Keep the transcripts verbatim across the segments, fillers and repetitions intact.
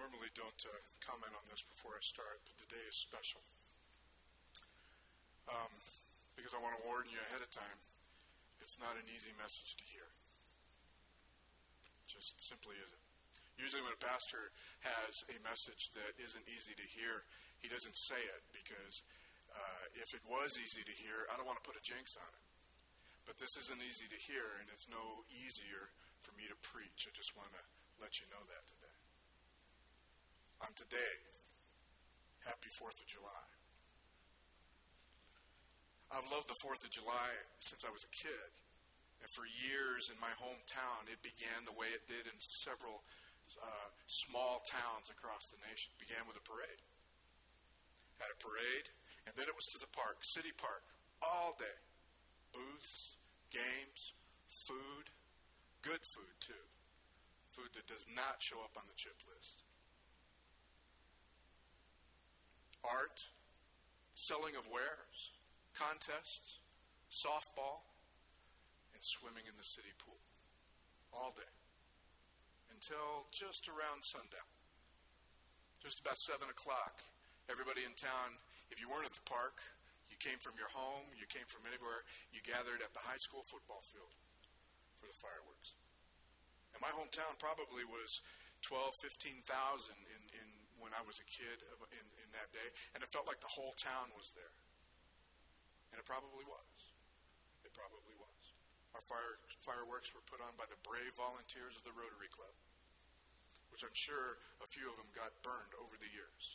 normally don't uh, comment on this before I start, but today is special. Um, because I want to warn you ahead of time, it's not an easy message to hear. Just simply isn't. Usually when a pastor has a message that isn't easy to hear, he doesn't say it because uh, if it was easy to hear, I don't want to put a jinx on it. But this isn't easy to hear, and it's no easier for me to preach. I just want to let you know that today. On today, happy fourth of July. I've loved the fourth of July since I was a kid. And for years in my hometown, it began the way it did in several uh, small towns across the nation. It began with a parade. Had a parade, and then it was to the park, City Park, all day. Booths, games, food, good food too. Food that does not show up on the chip list. Art, selling of wares, contests, softball, and swimming in the city pool. All day. Until just around sundown. Just about seven o'clock. Everybody in town, if you weren't at the park, you came from your home, you came from anywhere, you gathered at the high school football field for the fireworks. And my hometown probably was twelve, fifteen thousand in, in when I was a kid in, in that day, and it felt like the whole town was there. And it probably was. It probably was. Our fire, fireworks were put on by the brave volunteers of the Rotary Club, which I'm sure a few of them got burned over the years.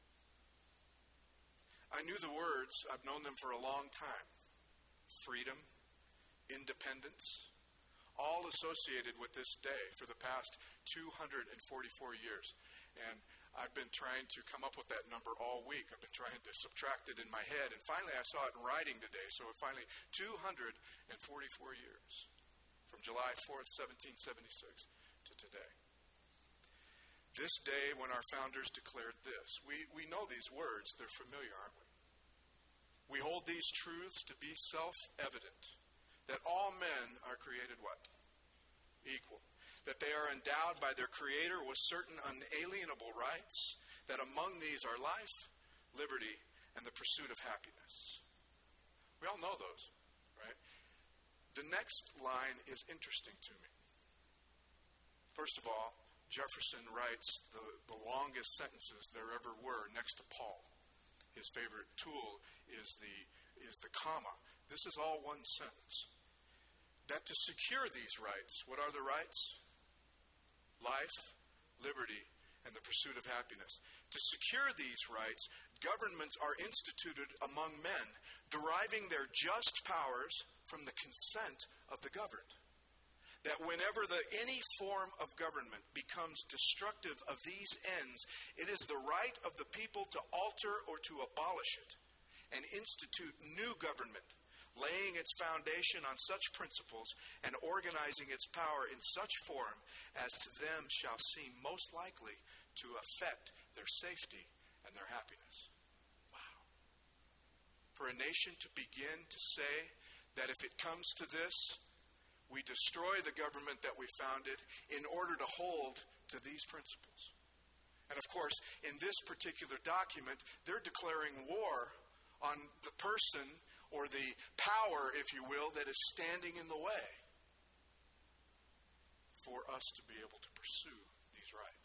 I knew the words, I've known them for a long time. Freedom, independence, all associated with this day for the past two hundred forty-four years. And I've been trying to come up with that number all week. I've been trying to subtract it in my head. And finally I saw it in writing today. So finally, two hundred forty-four years. From July fourth, seventeen seventy-six to today. This day when our founders declared this. We, we know these words. They're familiar, aren't we? We hold these truths to be self-evident. That all men are created what? Equal. That they are endowed by their Creator with certain unalienable rights, that among these are life, liberty, and the pursuit of happiness. We all know those, right? The next line is interesting to me. First of all, Jefferson writes the, the longest sentences there ever were next to Paul. His favorite tool is the, is the comma. This is all one sentence. That to secure these rights, what are the rights? Life, liberty, and the pursuit of happiness. To secure these rights, governments are instituted among men, deriving their just powers from the consent of the governed. That whenever the, any form of government becomes destructive of these ends, it is the right of the people to alter or to abolish it and institute new government, laying its foundation on such principles and organizing its power in such form as to them shall seem most likely to affect their safety and their happiness. Wow. For a nation to begin to say that if it comes to this, we destroy the government that we founded in order to hold to these principles. And of course, in this particular document, they're declaring war on the person or the power, if you will, that is standing in the way for us to be able to pursue these rights.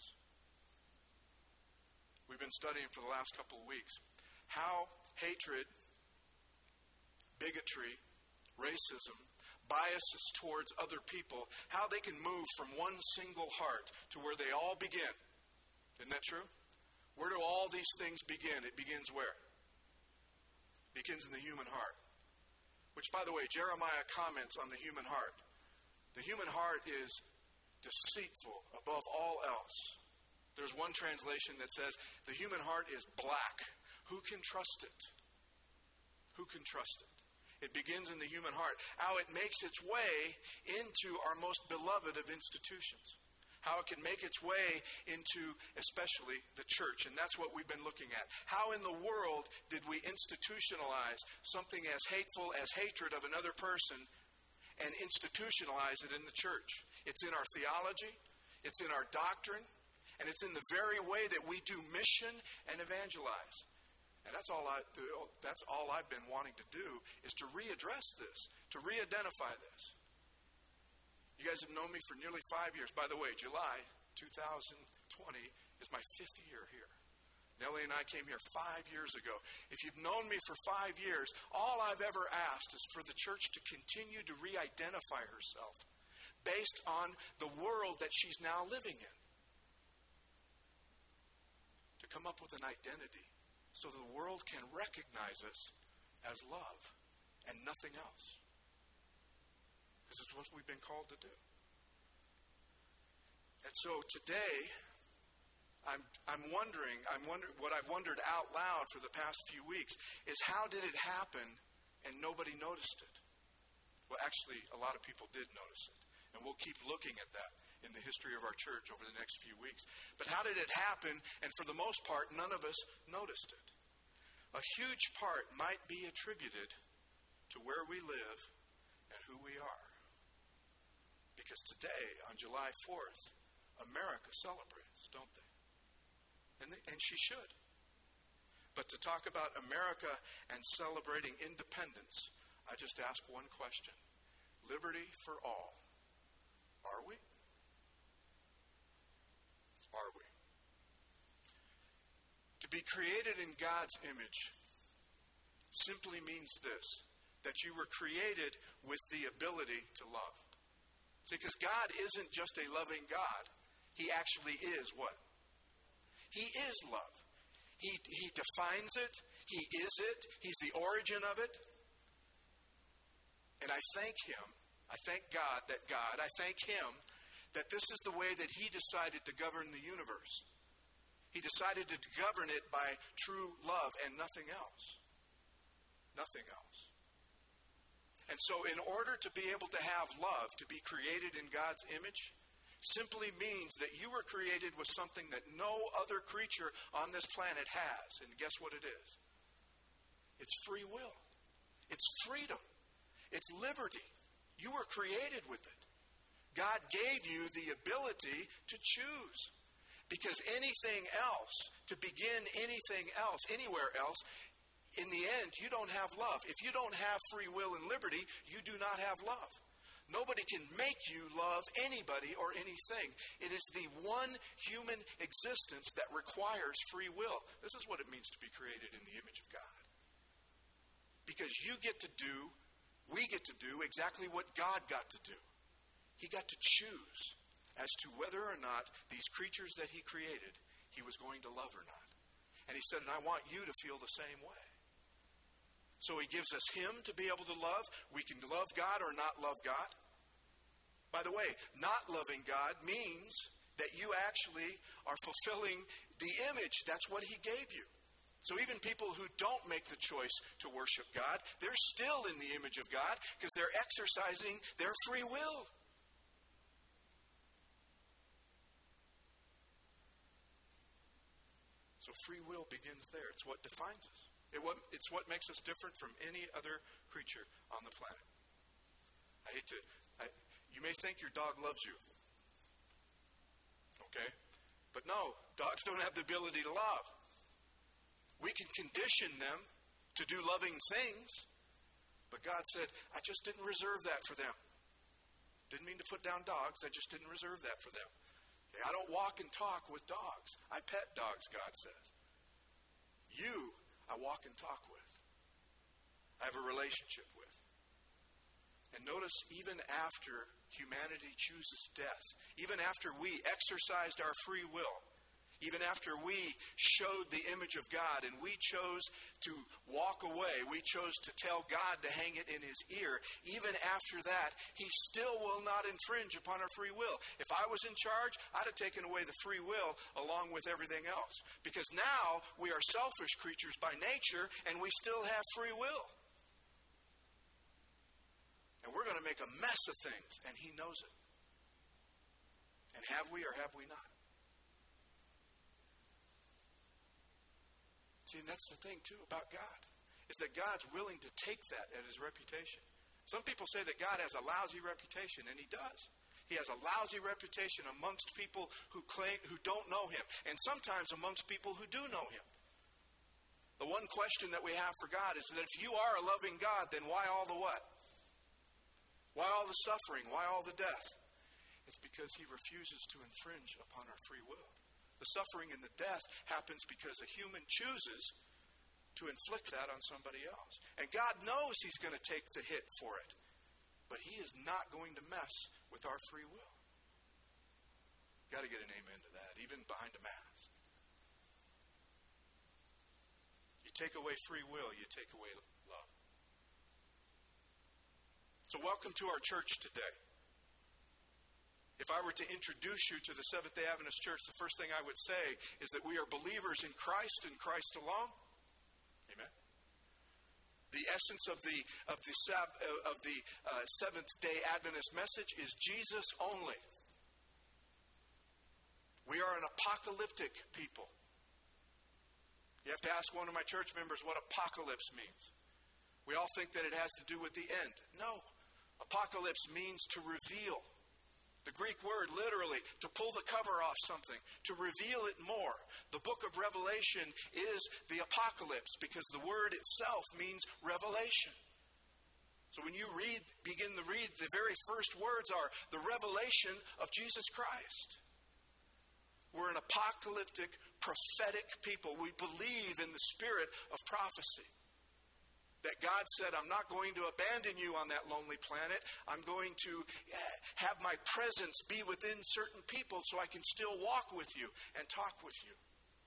We've been studying for the last couple of weeks how hatred, bigotry, racism, biases towards other people, how they can move from one single heart to where they all begin. Isn't that true? Where do all these things begin? It begins where? It begins in the human heart. Which, by the way, Jeremiah comments on the human heart. The human heart is deceitful above all else. There's one translation that says, the human heart is black. Who can trust it? Who can trust it? It begins in the human heart. How it makes its way into our most beloved of institutions. How it can make its way into especially the church. And that's what we've been looking at. How in the world did we institutionalize something as hateful as hatred of another person and institutionalize it in the church? It's in our theology. It's in our doctrine. And it's in the very way that we do mission and evangelize. And that's all I that's all I've been wanting to do, is to readdress this, to re-identify this. You guys have known me for nearly five years. By the way, July two thousand twenty is my fifth year here. Nellie and I came here five years ago. If you've known me for five years, all I've ever asked is for the church to continue to re-identify herself based on the world that she's now living in. To come up with an identity so the world can recognize us as love and nothing else. This is what we've been called to do. And so today, I'm I'm wondering, I'm wondering what I've wondered out loud for the past few weeks is, how did it happen and nobody noticed it? Well, actually, a lot of people did notice it. And we'll keep looking at that in the history of our church over the next few weeks. But how did it happen? And for the most part, none of us noticed it. A huge part might be attributed to where we live and who we are. Because today, on July fourth, America celebrates, don't they? And, they, and she should. But to talk about America and celebrating independence, I just ask one question. Liberty for all. Are we? Are we? To be created in God's image simply means this, that you were created with the ability to love. See, because God isn't just a loving God. He actually is what? He is love. He, he defines it. He is it. He's the origin of it. And I thank Him. I thank God that God, I thank Him that this is the way that He decided to govern the universe. He decided to govern it by true love and nothing else. Nothing else. And so in order to be able to have love, to be created in God's image, simply means that you were created with something that no other creature on this planet has. And guess what it is? It's free will. It's freedom. It's liberty. You were created with it. God gave you the ability to choose. Because anything else, to begin anything else, anywhere else, in the end, you don't have love. If you don't have free will and liberty, you do not have love. Nobody can make you love anybody or anything. It is the one human existence that requires free will. This is what it means to be created in the image of God. Because you get to do, we get to do exactly what God got to do. He got to choose as to whether or not these creatures that He created, He was going to love or not. And He said, and I want you to feel the same way. So He gives us Him to be able to love. We can love God or not love God. By the way, not loving God means that you actually are fulfilling the image. That's what He gave you. So even people who don't make the choice to worship God, they're still in the image of God because they're exercising their free will. So free will begins there. It's what defines us. It what, it's what makes us different from any other creature on the planet. I hate to... I, you may think your dog loves you. Okay? But no, dogs don't have the ability to love. We can condition them to do loving things. But God said, I just didn't reserve that for them. Didn't mean to put down dogs. I just didn't reserve that for them. I don't walk and talk with dogs. I pet dogs, God says. You, I walk and talk with. I have a relationship with. And notice, even after humanity chooses death, even after we exercised our free will, even after we showed the image of God and we chose to walk away, we chose to tell God to hang it in His ear, even after that, He still will not infringe upon our free will. If I was in charge, I'd have taken away the free will along with everything else. Because now we are selfish creatures by nature and we still have free will. And we're going to make a mess of things, and He knows it. And have we or have we not? See, and that's the thing, too, about God, is that God's willing to take that at His reputation. Some people say that God has a lousy reputation, and He does. He has a lousy reputation amongst people who claim, who don't know him, and sometimes amongst people who do know him. The one question that we have for God is that if you are a loving God, then why all the what? Why all the suffering? Why all the death? It's because he refuses to infringe upon our free will. The suffering and the death happens because a human chooses to inflict that on somebody else. And God knows he's going to take the hit for it. But he is not going to mess with our free will. Got to get an amen to that, even behind a mask. You take away free will, you take away love. So welcome to our church today. If I were to introduce you to the Seventh-day Adventist Church, the first thing I would say is that we are believers in Christ and Christ alone. Amen. The essence of the of the of the uh, Seventh-day Adventist message is Jesus only. We are an apocalyptic people. You have to ask one of my church members what apocalypse means. We all think that it has to do with the end. No. Apocalypse means to reveal. The Greek word, literally, to pull the cover off something, to reveal it more. The book of Revelation is the apocalypse because the word itself means revelation. So when you read, begin to read, the very first words are the revelation of Jesus Christ. We're an apocalyptic, prophetic people. We believe in the spirit of prophecy. That God said, I'm not going to abandon you on that lonely planet. I'm going to have my presence be within certain people so I can still walk with you and talk with you.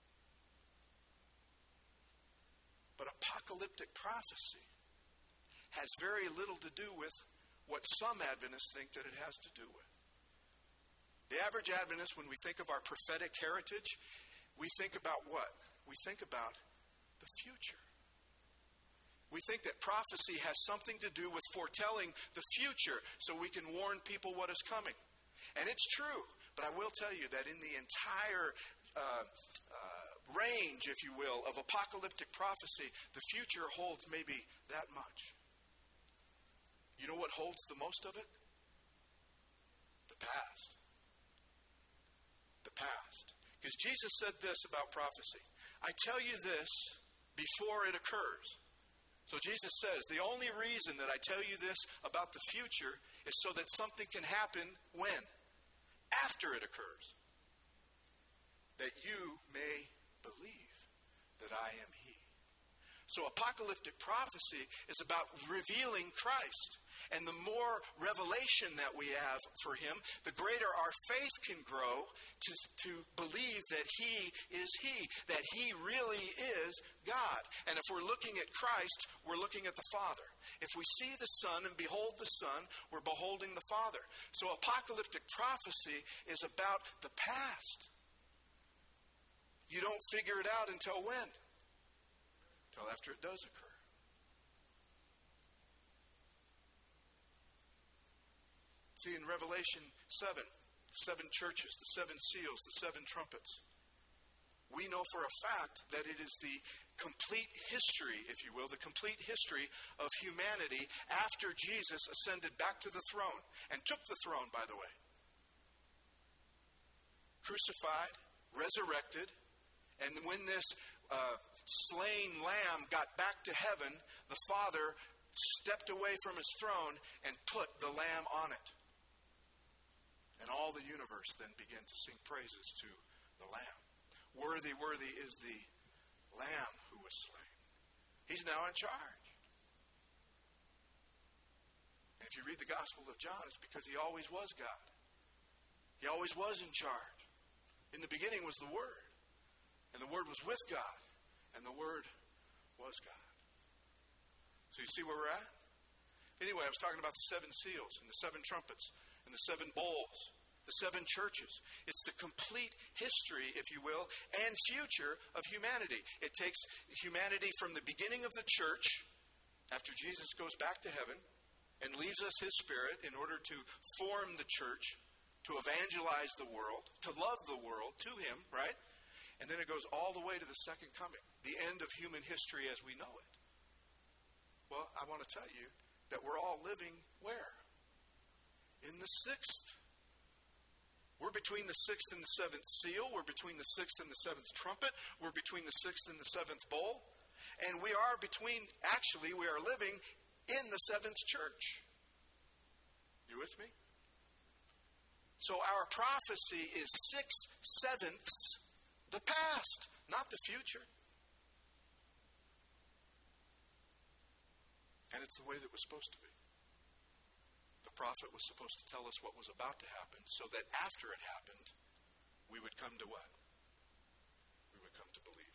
But apocalyptic prophecy has very little to do with what some Adventists think that it has to do with. The average Adventist, when we think of our prophetic heritage, we think about what? We think about the future. We think that prophecy has something to do with foretelling the future so we can warn people what is coming. And it's true, but I will tell you that in the entire uh, uh, range, if you will, of apocalyptic prophecy, the future holds maybe that much. You know what holds the most of it? The past. The past. Because Jesus said this about prophecy. I tell you this before it occurs. So Jesus says, the only reason that I tell you this about the future is so that something can happen when? After it occurs. That you may believe that I am He. So apocalyptic prophecy is about revealing Christ. And the more revelation that we have for Him, the greater our faith can grow to, to believe that He is He, that He really is God. And if we're looking at Christ, we're looking at the Father. If we see the Son and behold the Son, we're beholding the Father. So apocalyptic prophecy is about the past. You don't figure it out until when? Until after it does occur. See, in Revelation seven, the seven churches, the seven seals, the seven trumpets, we know for a fact that it is the complete history, if you will, the complete history of humanity after Jesus ascended back to the throne, and took the throne, by the way. Crucified, resurrected, and when this uh, slain lamb got back to heaven, the Father stepped away from His throne and put the lamb on it. And all the universe then began to sing praises to the Lamb. Worthy, worthy is the Lamb who was slain. He's now in charge. And if you read the Gospel of John, it's because He always was God. He always was in charge. In the beginning was the Word. And the Word was with God. And the Word was God. So you see where we're at? Anyway, I was talking about the seven seals and the seven trumpets. And the seven bowls, the seven churches. It's the complete history, if you will, and future of humanity. It takes humanity from the beginning of the church, after Jesus goes back to heaven, and leaves us His Spirit in order to form the church, to evangelize the world, to love the world to Him, right? And then it goes all the way to the second coming, the end of human history as we know it. Well, I want to tell you that we're all living where? In the sixth We're between the sixth and the seventh seal. We're between the sixth and the seventh trumpet. We're between the sixth and the seventh bowl. And we are between, actually, we are living in the seventh church. You with me? So our prophecy is six sevenths the past, not the future. And it's the way that it was supposed to be. The prophet was supposed to tell us what was about to happen so that after it happened, we would come to what? We would come to believe.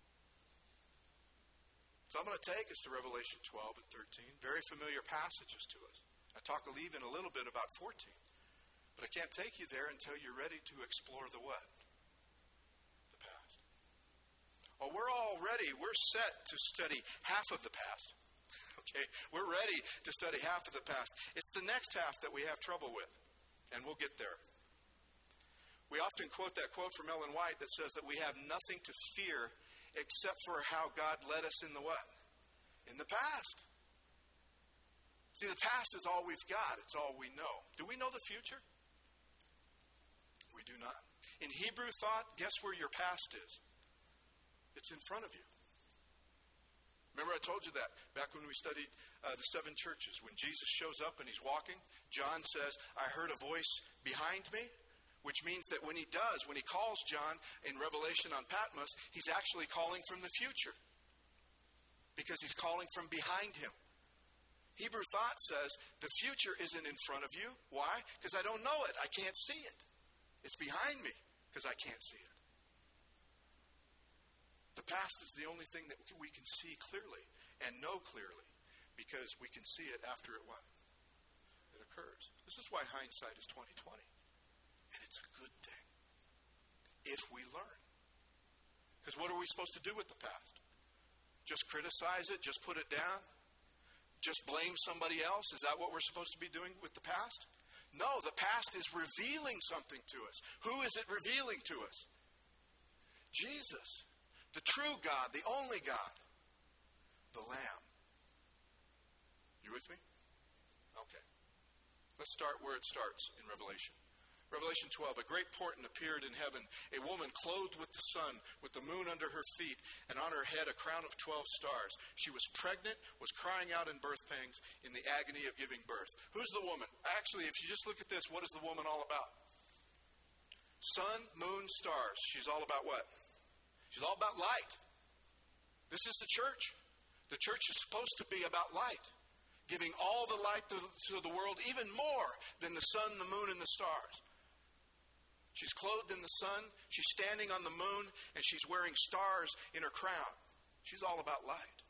So I'm going to take us to Revelation twelve and thirteen. Very familiar passages to us. I talk even a little bit about fourteen. But I can't take you there until you're ready to explore the what? The past. Well, we're all ready. We're set to study half of the past. Okay, we're ready to study half of the past. It's the next half that we have trouble with, and we'll get there. We often quote that quote from Ellen White that says that we have nothing to fear except for how God led us in the what? In the past. See, the past is all we've got. It's all we know. Do we know the future? We do not. In Hebrew thought, guess where your past is? It's in front of you. Remember I told you that back when we studied uh, the seven churches. When Jesus shows up and he's walking, John says, I heard a voice behind me, which means that when he does, when he calls John in Revelation on Patmos, he's actually calling from the future because he's calling from behind him. Hebrew thought says the future isn't in front of you. Why? Because I don't know it. I can't see it. It's behind me because I can't see it. The past is the only thing that we can see clearly and know clearly because we can see it after it what? It occurs. This is why hindsight is twenty twenty. And it's a good thing if we learn. Because what are we supposed to do with the past? Just criticize it? Just put it down? Just blame somebody else? Is that what we're supposed to be doing with the past? No, the past is revealing something to us. Who is it revealing to us? Jesus. The true God, the only God, the Lamb. You with me? Okay. Let's start where it starts in Revelation. Revelation twelve, a great portent appeared in heaven, a woman clothed with the sun, with the moon under her feet, and on her head a crown of twelve stars. She was pregnant, was crying out in birth pangs, in the agony of giving birth. Who's the woman? Actually, if you just look at this, what is the woman all about? Sun, moon, stars. She's all about what? She's all about light. This is the church. The church is supposed to be about light, giving all the light to, to the world, even more than the sun, the moon, and the stars. She's clothed in the sun, she's standing on the moon, and she's wearing stars in her crown. She's all about light.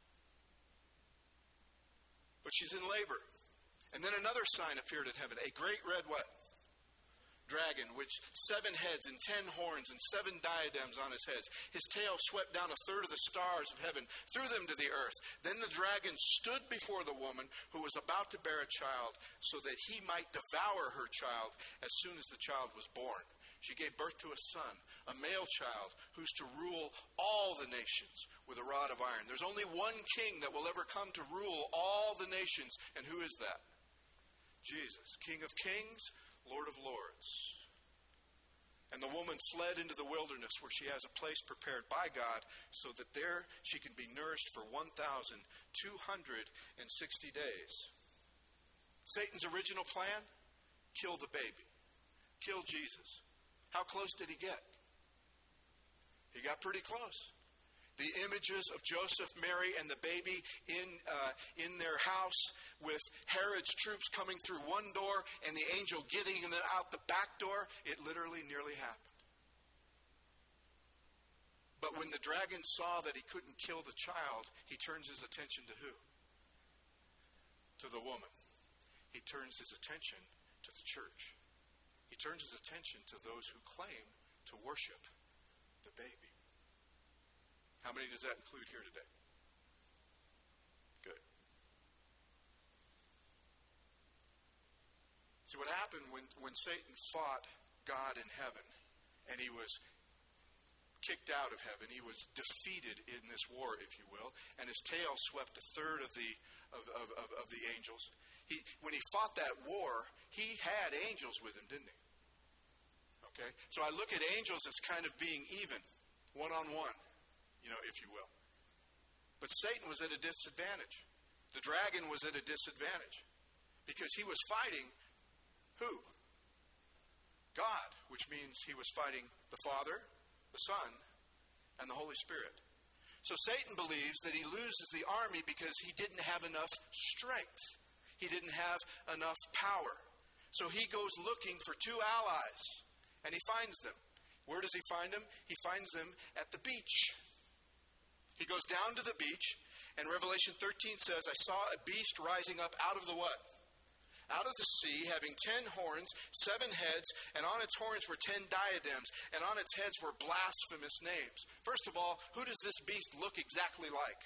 But she's in labor. And then another sign appeared in heaven, a great red what? Dragon, which seven heads and ten horns and seven diadems on his heads. His tail swept down a third of the stars of heaven, threw them to the earth. Then the dragon stood before the woman who was about to bear a child, so that he might devour her child as soon as the child was born. She gave birth to a son, a male child, who's to rule all the nations with a rod of iron. There's only one king that will ever come to rule all the nations, and who is that? Jesus, King of kings, Lord of lords. And the woman fled into the wilderness where she has a place prepared by God so that there she can be nourished for one thousand two hundred sixty days. Satan's original plan? Kill the baby. Kill Jesus. How close did he get? He got pretty close. The images of Joseph, Mary, and the baby in uh, in their house with Herod's troops coming through one door and the angel getting them out the back door, it literally nearly happened. But when the dragon saw that he couldn't kill the child, he turns his attention to who? To the woman. He turns his attention to the church. He turns his attention to those who claim to worship the baby. How many does that include here today? Good. See, what happened when, when Satan fought God in heaven, and he was kicked out of heaven, he was defeated in this war, if you will, and his tail swept a third of the of, of, of, of the angels. He, when he fought that war, he had angels with him, didn't he? Okay? So I look at angels as kind of being even, one-on-one, you know, if you will. But Satan was at a disadvantage. The dragon was at a disadvantage because he was fighting who? God, which means he was fighting the Father, the Son, and the Holy Spirit. So Satan believes that he loses the army because he didn't have enough strength. He didn't have enough power. So he goes looking for two allies, and he finds them. Where does he find them? He finds them at the beach. He goes down to the beach, and Revelation thirteen says, I saw a beast rising up out of the what? Out of the sea, having ten horns, seven heads, and on its horns were ten diadems, and on its heads were blasphemous names. First of all, who does this beast look exactly like?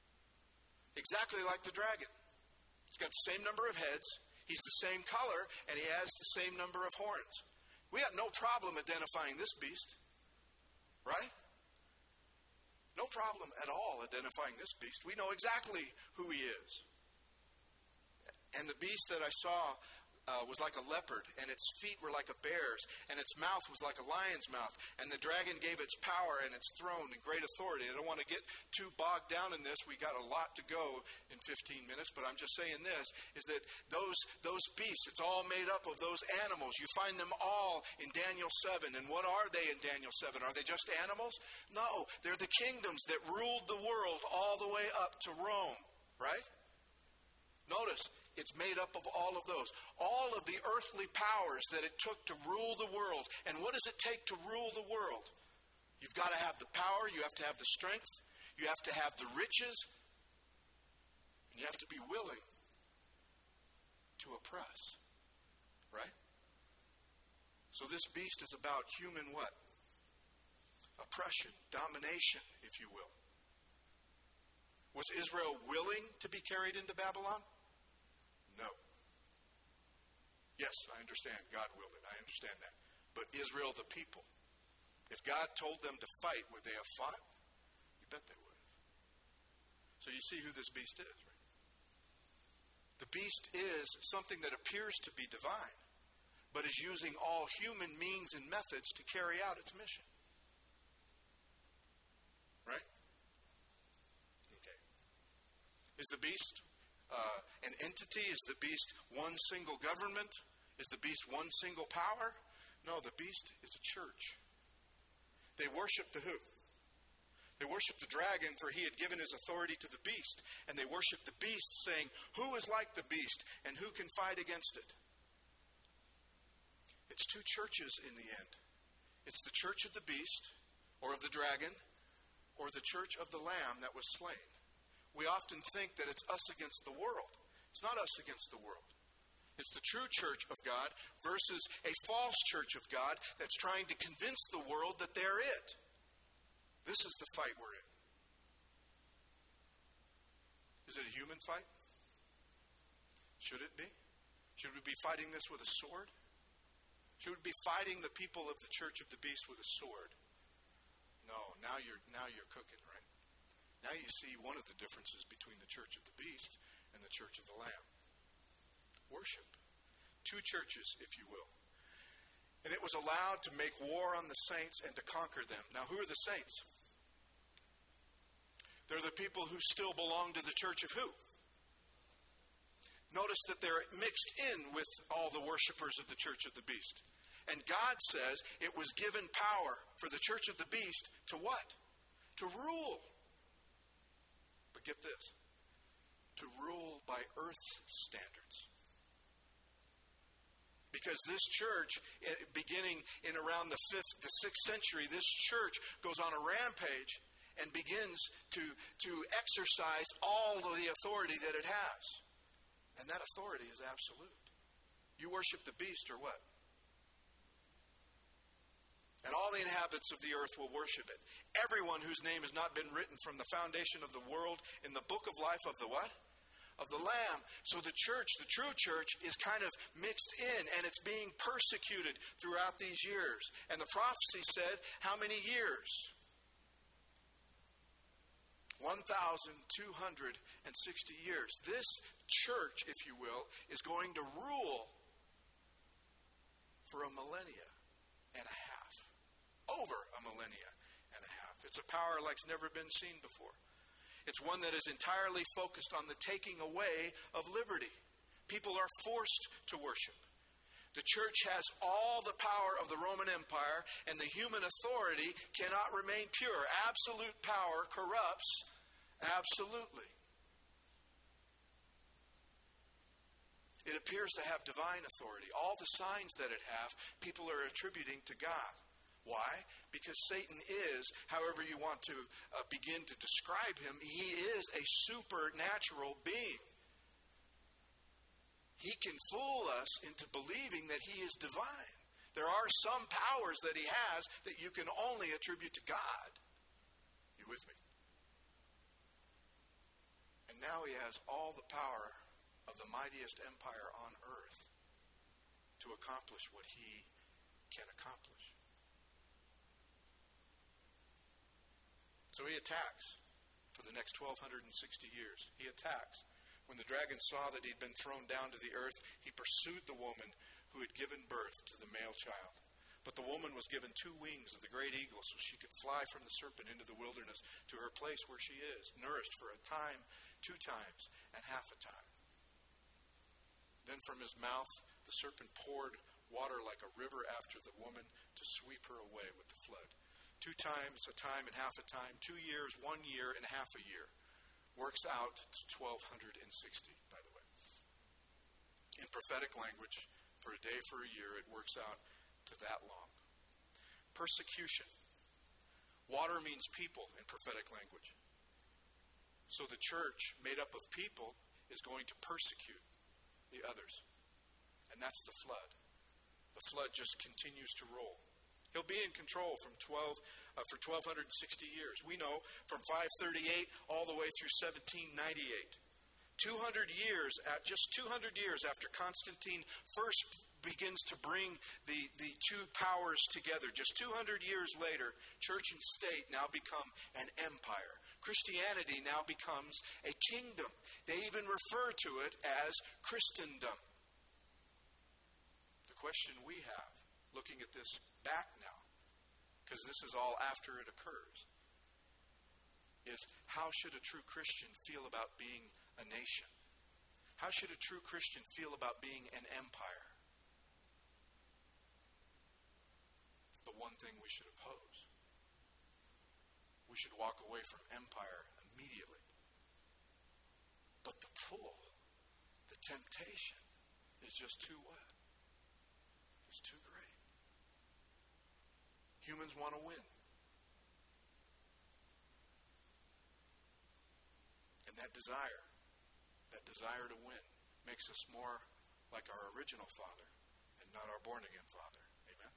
Exactly like the dragon. He's got the same number of heads, he's the same color, and he has the same number of horns. We have no problem identifying this beast, right? No problem at all identifying this beast. We know exactly who he is. And the beast that I saw uh, was like a leopard, and its feet were like a bear's, and its mouth was like a lion's mouth. And the dragon gave its power and its throne and great authority. I don't want to get too bogged down in this. We got a lot to go in fifteen minutes, but I'm just saying this, is that those, those beasts, it's all made up of those animals. You find them all in Daniel seven. And what are they in Daniel seven? Are they just animals? No, they're the kingdoms that ruled the world all the way up to Rome, right? Notice, it's made up of all of those. All of the earthly powers that it took to rule the world. And what does it take to rule the world? You've got to have the power. You have to have the strength. You have to have the riches. And you have to be willing to oppress. Right? So this beast is about human what? Oppression, domination, if you will. Was Israel willing to be carried into Babylon? No. Yes, I understand. God willed it. I understand that. But Israel, the people, if God told them to fight, would they have fought? You bet they would have. So you see who this beast is, right? The beast is something that appears to be divine, but is using all human means and methods to carry out its mission. Right? Okay. Is the beast Uh, an entity? Is the beast one single government? Is the beast one single power? No, the beast is a church. They worship the who? They worship the dragon, for he had given his authority to the beast. And they worship the beast, saying, who is like the beast, and who can fight against it? It's two churches in the end. It's the church of the beast, or of the dragon, or the church of the Lamb that was slain. We often think that it's us against the world. It's not us against the world. It's the true church of God versus a false church of God that's trying to convince the world that they're it. This is the fight we're in. Is it a human fight? Should it be? Should we be fighting this with a sword? Should we be fighting the people of the church of the beast with a sword? No, now you're now you're cooking, right? Now you see one of the differences between the church of the beast and the church of the Lamb. Worship. Two churches, if you will. And it was allowed to make war on the saints and to conquer them. Now, who are the saints? They're the people who still belong to the church of who? Notice that they're mixed in with all the worshipers of the church of the beast. And God says it was given power for the church of the beast to what? To rule. But get this, to rule by earth standards. Because this church, beginning in around the fifth, the sixth century, this church goes on a rampage and begins to, to exercise all of the authority that it has. And that authority is absolute. You worship the beast or what? And all the inhabitants of the earth will worship it. Everyone whose name has not been written from the foundation of the world in the book of life of the what? Of the Lamb. So the church, the true church, is kind of mixed in, and it's being persecuted throughout these years. And the prophecy said, how many years? one thousand two hundred sixty years. This church, if you will, is going to rule for a millennia. and a half. Over a millennia and a half. It's a power like's never been seen before. It's one that is entirely focused on the taking away of liberty. People are forced to worship. The church has all the power of the Roman Empire, and the human authority cannot remain pure. Absolute power corrupts absolutely. It appears to have divine authority. All the signs that it have, people are attributing to God. Why? Because Satan is, however you want to uh, begin to describe him, he is a supernatural being. He can fool us into believing that he is divine. There are some powers that he has that you can only attribute to God. You with me? And now he has all the power of the mightiest empire on earth to accomplish what he can accomplish. So he attacks for the next twelve sixty years. He attacks. When the dragon saw that he'd been thrown down to the earth, he pursued the woman who had given birth to the male child. But the woman was given two wings of the great eagle so she could fly from the serpent into the wilderness to her place where she is, nourished for a time, two times, and half a time. Then from his mouth the serpent poured water like a river after the woman to sweep her away with the flood. Two times, a time and half a time, two years, one year, and half a year. Works out to twelve sixty, by the way. In prophetic language, for a day, for a year, it works out to that long. Persecution. Water means people in prophetic language. So the church, made up of people, is going to persecute the others. And that's the flood. The flood just continues to roll. He'll be in control from twelve uh, for twelve sixty years. We know from five thirty-eight all the way through seventeen ninety-eight. two hundred years, at just two hundred years after Constantine first begins to bring the, the two powers together, just two hundred years later, church and state now become an empire. Christianity now becomes a kingdom. They even refer to it as Christendom. The question we have, looking at this back now, because this is all after it occurs, is how should a true Christian feel about being a nation? How should a true Christian feel about being an empire? It's the one thing we should oppose. We should walk away from empire immediately. But the pull, the temptation, is just too what? It's too great. Humans want to win. And that desire, that desire to win, makes us more like our original father and not our born-again father. Amen?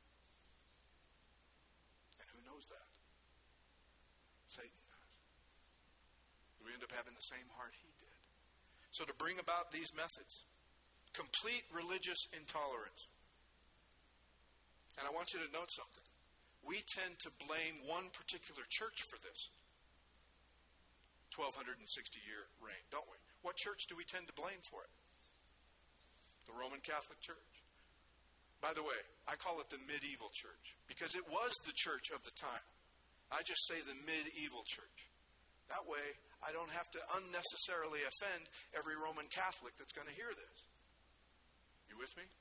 And who knows that? Satan does. We end up having the same heart he did. So to bring about these methods, complete religious intolerance. And I want you to note something. We tend to blame one particular church for this twelve sixty year reign, don't we? What church do we tend to blame for it? The Roman Catholic Church. By the way, I call it the medieval church because it was the church of the time. I just say the medieval church. That way, I don't have to unnecessarily offend every Roman Catholic that's going to hear this. You with me?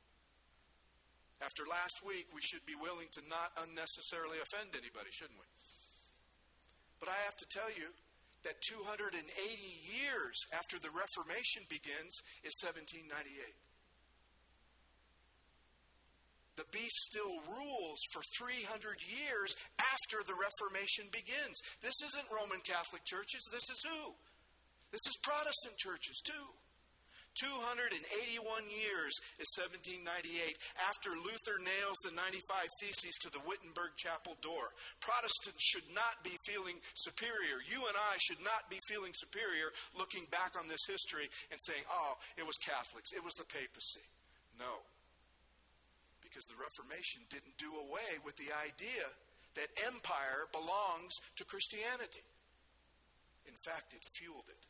After last week, we should be willing to not unnecessarily offend anybody, shouldn't we? But I have to tell you that two hundred eighty years after the Reformation begins is seventeen ninety-eight. The beast still rules for three hundred years after the Reformation begins. This isn't Roman Catholic churches. This is who? This is Protestant churches too. two hundred eighty-one years is seventeen ninety-eight after Luther nails the ninety-five Theses to the Wittenberg Chapel door. Protestants should not be feeling superior. You and I should not be feeling superior looking back on this history and saying, oh, it was Catholics, it was the papacy. No. Because the Reformation didn't do away with the idea that empire belongs to Christianity. In fact, it fueled it.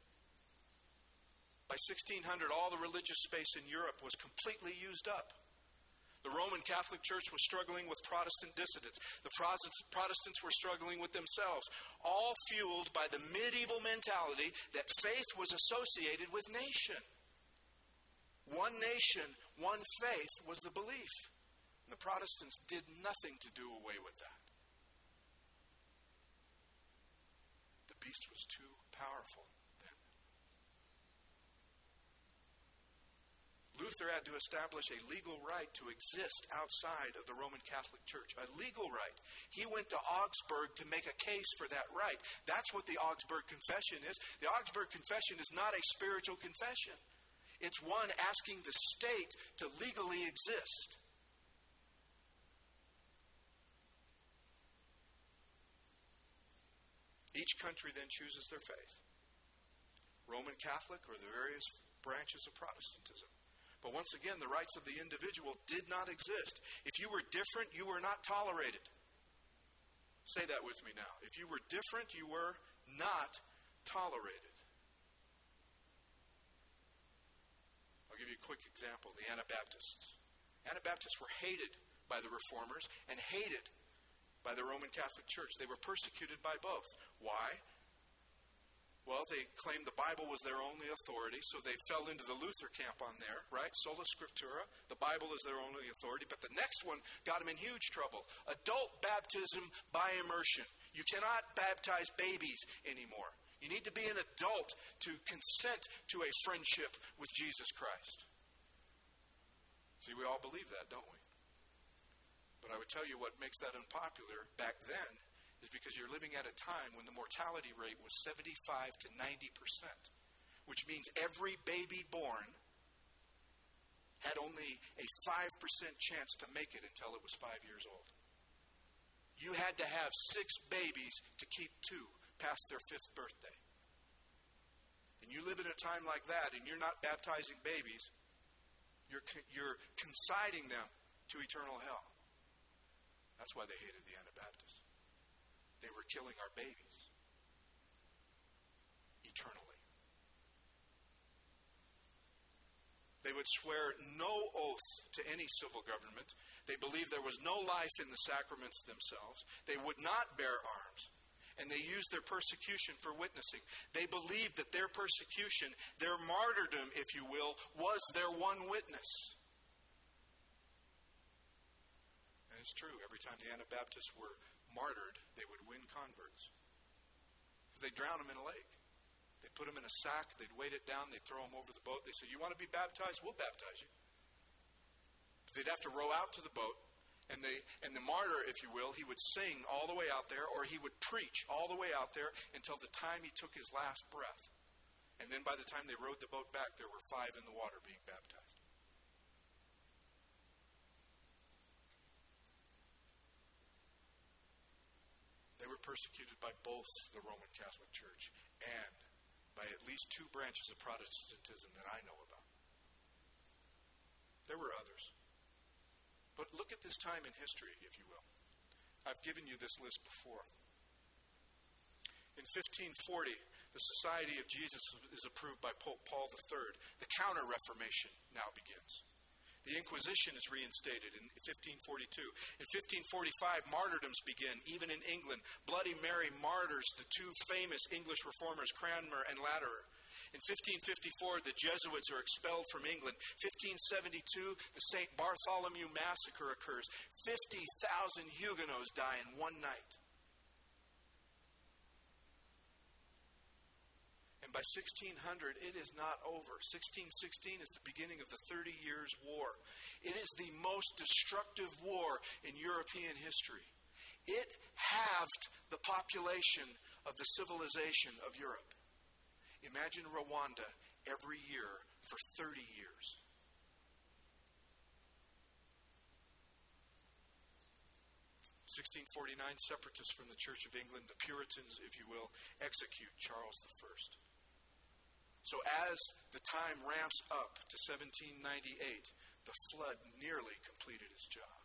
By sixteen hundred, all the religious space in Europe was completely used up. The Roman Catholic Church was struggling with Protestant dissidents. The Protestants were struggling with themselves, all fueled by the medieval mentality that faith was associated with nation. One nation, one faith was the belief. And the Protestants did nothing to do away with that. The beast was too powerful then. Luther had to establish a legal right to exist outside of the Roman Catholic Church. A legal right. He went to Augsburg to make a case for that right. That's what the Augsburg Confession is. The Augsburg Confession is not a spiritual confession. It's one asking the state to legally exist. Each country then chooses their faith. Roman Catholic or the various branches of Protestantism. But once again, the rights of the individual did not exist. If you were different, you were not tolerated. Say that with me now. If you were different, you were not tolerated. I'll give you a quick example. The Anabaptists. Anabaptists were hated by the Reformers and hated by the Roman Catholic Church. They were persecuted by both. Why? Well, they claimed the Bible was their only authority, so they fell into the Luther camp on there, right? Sola Scriptura, the Bible is their only authority. But the next one got them in huge trouble. Adult baptism by immersion. You cannot baptize babies anymore. You need to be an adult to consent to a friendship with Jesus Christ. See, we all believe that, don't we? But I would tell you what makes that unpopular back then is because you're living at a time when the mortality rate was seventy-five to ninety percent, which means every baby born had only a five percent chance to make it until it was five years old. You had to have six babies to keep two past their fifth birthday. And you live in a time like that and you're not baptizing babies, you're, you're consigning them to eternal hell. That's why they hated the Anabaptists. They were killing our babies eternally. They would swear no oath to any civil government. They believed there was no life in the sacraments themselves. They would not bear arms. And they used their persecution for witnessing. They believed that their persecution, their martyrdom, if you will, was their one witness. And it's true, every time the Anabaptists were martyred, they would win converts. Because they'd drown them in a lake. They'd put them in a sack, they'd weight it down, they'd throw them over the boat. They said, you want to be baptized? We'll baptize you. But they'd have to row out to the boat, and they and the martyr, if you will, he would sing all the way out there, or he would preach all the way out there until the time he took his last breath. And then by the time they rowed the boat back, there were five in the water being baptized. They were persecuted by both the Roman Catholic Church and by at least two branches of Protestantism that I know about. There were others. But look at this time in history, if you will. I've given you this list before. In fifteen forty, the Society of Jesus is approved by Pope Paul the Third. The Counter-Reformation now begins. The Inquisition is reinstated in fifteen forty-two. In fifteen forty-five, martyrdoms begin, even in England. Bloody Mary martyrs the two famous English reformers, Cranmer and Latimer. In fifteen fifty-four, the Jesuits are expelled from England. fifteen seventy-two, the Saint Bartholomew Massacre occurs. fifty thousand Huguenots die in one night. By sixteen hundred, it is not over. sixteen sixteen is the beginning of the Thirty Years' War. It is the most destructive war in European history. It halved the population of the civilization of Europe. Imagine Rwanda every year for thirty years. sixteen forty-nine, separatists from the Church of England, the Puritans, if you will, execute Charles the First. So as the time ramps up to seventeen ninety-eight, the flood nearly completed its job.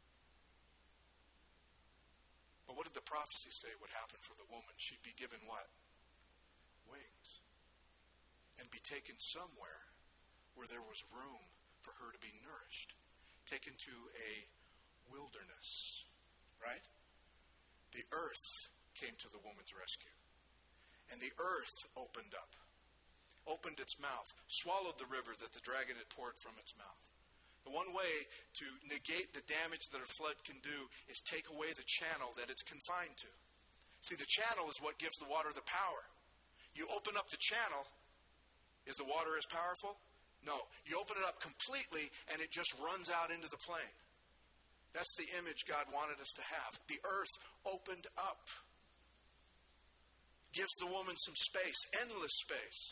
But what did the prophecy say would happen for the woman? She'd be given what? Wings. And be taken somewhere where there was room for her to be nourished. taken to a wilderness, right? The earth came to the woman's rescue. And the earth opened up, opened its mouth, swallowed the river that the dragon had poured from its mouth. The one way to negate the damage that a flood can do is take away the channel that it's confined to. See, the channel is what gives the water the power. You open up the channel, is the water as powerful? No. You open it up completely and it just runs out into the plain. That's the image God wanted us to have. The earth opened up. Gives the woman some space, endless space.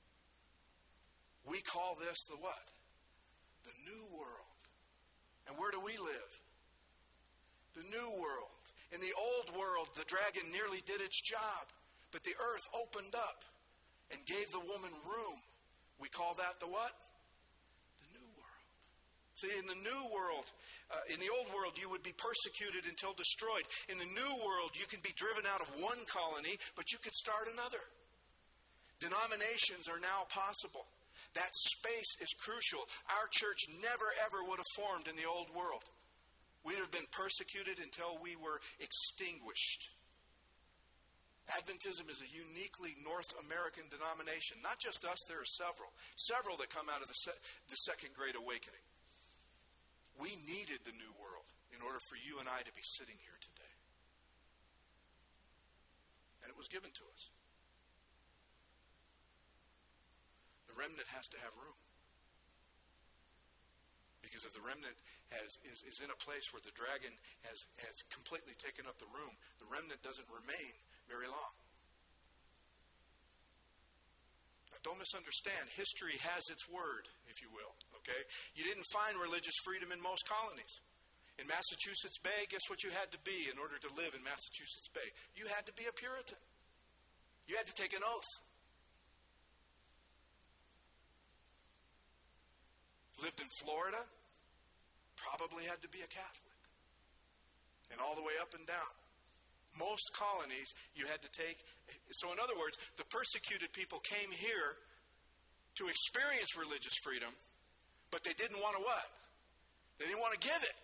We call this the what? The new world. And where do we live? The new world. In the old world, the dragon nearly did its job, but the earth opened up and gave the woman room. We call that the what? The new world. See, in the new world, uh, in the old world, you would be persecuted until destroyed. In the new world, you can be driven out of one colony, but you could start another. Denominations are now possible. That space is crucial. Our church never, ever would have formed in the old world. We would have been persecuted until we were extinguished. Adventism is a uniquely North American denomination. Not just us, there are several. Several that come out of the, se- the Second Great Awakening. We needed the new world in order for you and I to be sitting here today. And it was given to us. The remnant has to have room. Because if the remnant has, is, is in a place where the dragon has, has completely taken up the room, the remnant doesn't remain very long. Now, don't misunderstand. History has its word, if you will. Okay? You didn't find religious freedom in most colonies. In Massachusetts Bay, guess what you had to be in order to live in Massachusetts Bay? You had to be a Puritan. You had to take an oath. Lived in Florida, probably had to be a Catholic. And all the way up and down. Most colonies you had to take. So in other words, the persecuted people came here to experience religious freedom, but they didn't want to what? They didn't want to give it.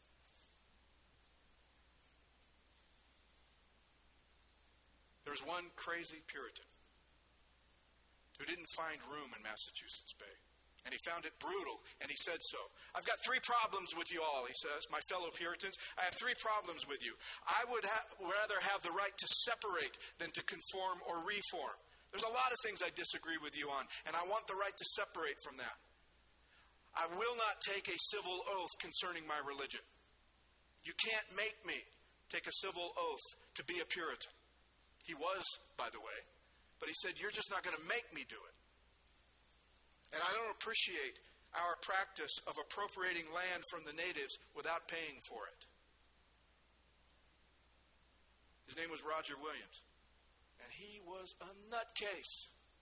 There was one crazy Puritan who didn't find room in Massachusetts Bay. And he found it brutal, and he said so. I've got three problems with you all, he says, my fellow Puritans. I have three problems with you. I would ha- rather have the right to separate than to conform or reform. There's a lot of things I disagree with you on, and I want the right to separate from that. I will not take a civil oath concerning my religion. You can't make me take a civil oath to be a Puritan. He was, by the way, but he said, you're just not going to make me do it. And I don't appreciate our practice of appropriating land from the natives without paying for it. His name was Roger Williams. And he was a nutcase.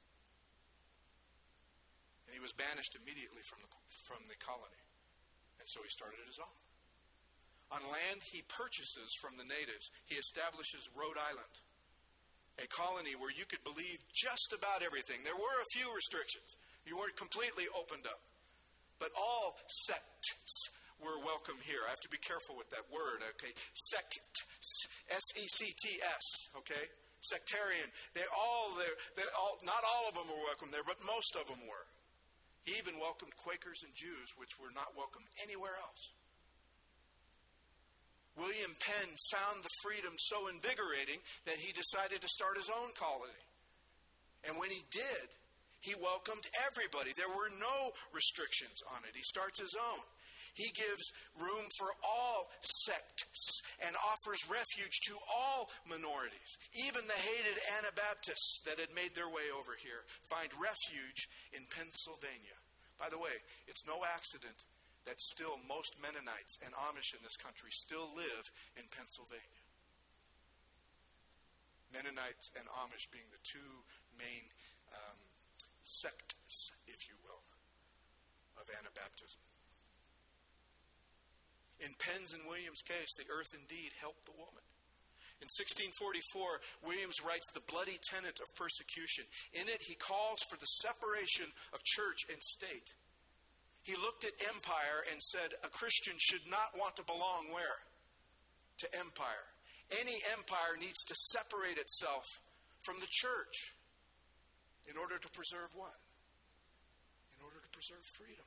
And he was banished immediately from the, from the colony. And so he started his own. On land he purchases from the natives, he establishes Rhode Island, a colony where you could believe just about everything. There were a few restrictions. You weren't completely opened up. But all sects were welcome here. I have to be careful with that word, okay? Sects, S E C T S, okay? Sectarian. They all, they're, they're all, not all of them were welcome there, but most of them were. He even welcomed Quakers and Jews, which were not welcome anywhere else. William Penn found the freedom so invigorating that he decided to start his own colony. And when he did, he welcomed everybody. There were no restrictions on it. He starts his own. He gives room for all sects and offers refuge to all minorities. Even the hated Anabaptists that had made their way over here find refuge in Pennsylvania. By the way, it's no accident that still most Mennonites and Amish in this country still live in Pennsylvania. Mennonites and Amish being the two main um, sects, if you will, of Anabaptism. In Penn's and Williams' case, the earth indeed helped the woman. In sixteen forty-four, Williams writes the bloody tenet of persecution. In it, he calls for the separation of church and state. He looked at empire and said a Christian should not want to belong where? To empire. Any empire needs to separate itself from the church in order to preserve what? In order to preserve freedom.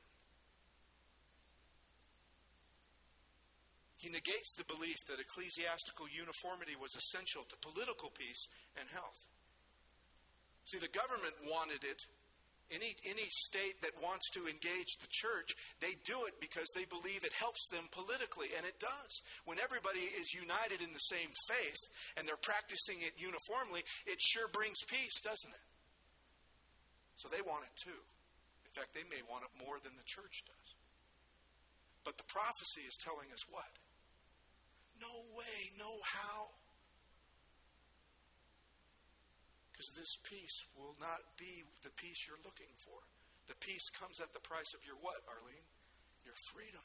He negates the belief that ecclesiastical uniformity was essential to political peace and health. See, the government wanted it. Any, any state that wants to engage the church, they do it because they believe it helps them politically, and it does. When everybody is united in the same faith and they're practicing it uniformly, it sure brings peace, doesn't it? So they want it too. In fact, they may want it more than the church does. But the prophecy is telling us what? No way, no how. Because this peace will not be the peace you're looking for. The peace comes at the price of your what, Arlene? Your freedom.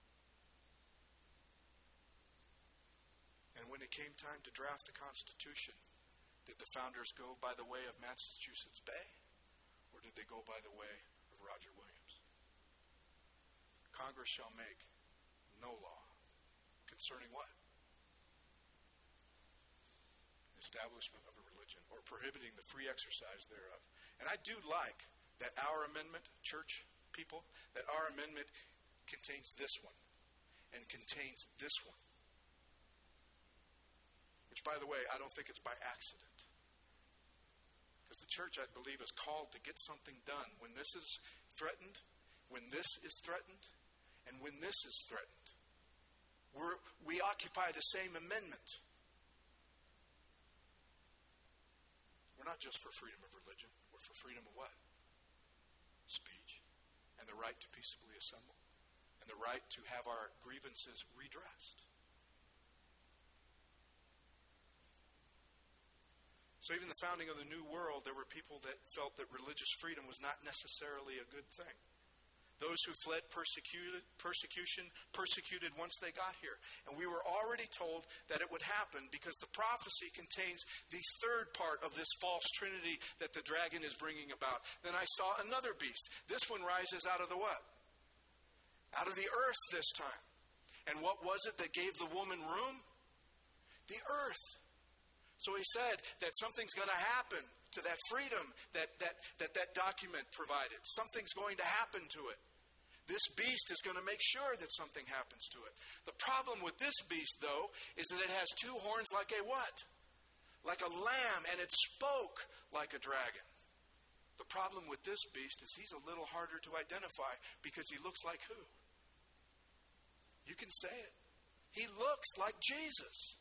And when it came time to draft the Constitution, did the founders go by the way of Massachusetts Bay? Or did they go by the way of Roger Williams? Congress shall make no law concerning what? Establishment of a religion, or prohibiting the free exercise thereof. And I do like that our amendment, church people, that our amendment contains this one and contains this one. Which, by the way, I don't think it's by accident. Because the church, I believe, is called to get something done. When this is threatened, when this is threatened, and when this is threatened, we're, we occupy the same amendment. We're not just for freedom of religion. We're for freedom of what? Speech. And the right to peaceably assemble. And the right to have our grievances redressed. So even the founding of the New World, there were people that felt that religious freedom was not necessarily a good thing. Those who fled persecuted, persecution, persecuted once they got here. And we were already told that it would happen because the prophecy contains the third part of this false trinity that the dragon is bringing about. Then I saw another beast. This one rises out of the what? Out of the earth this time. And what was it that gave the woman room? The earth. So he said that something's going to happen to that freedom that that, that that document provided. Something's going to happen to it. This beast is going to make sure that something happens to it. The problem with this beast, though, is that it has two horns like a what? Like a lamb, and it spoke like a dragon. The problem with this beast is he's a little harder to identify because he looks like who? You can say it. He looks like Jesus.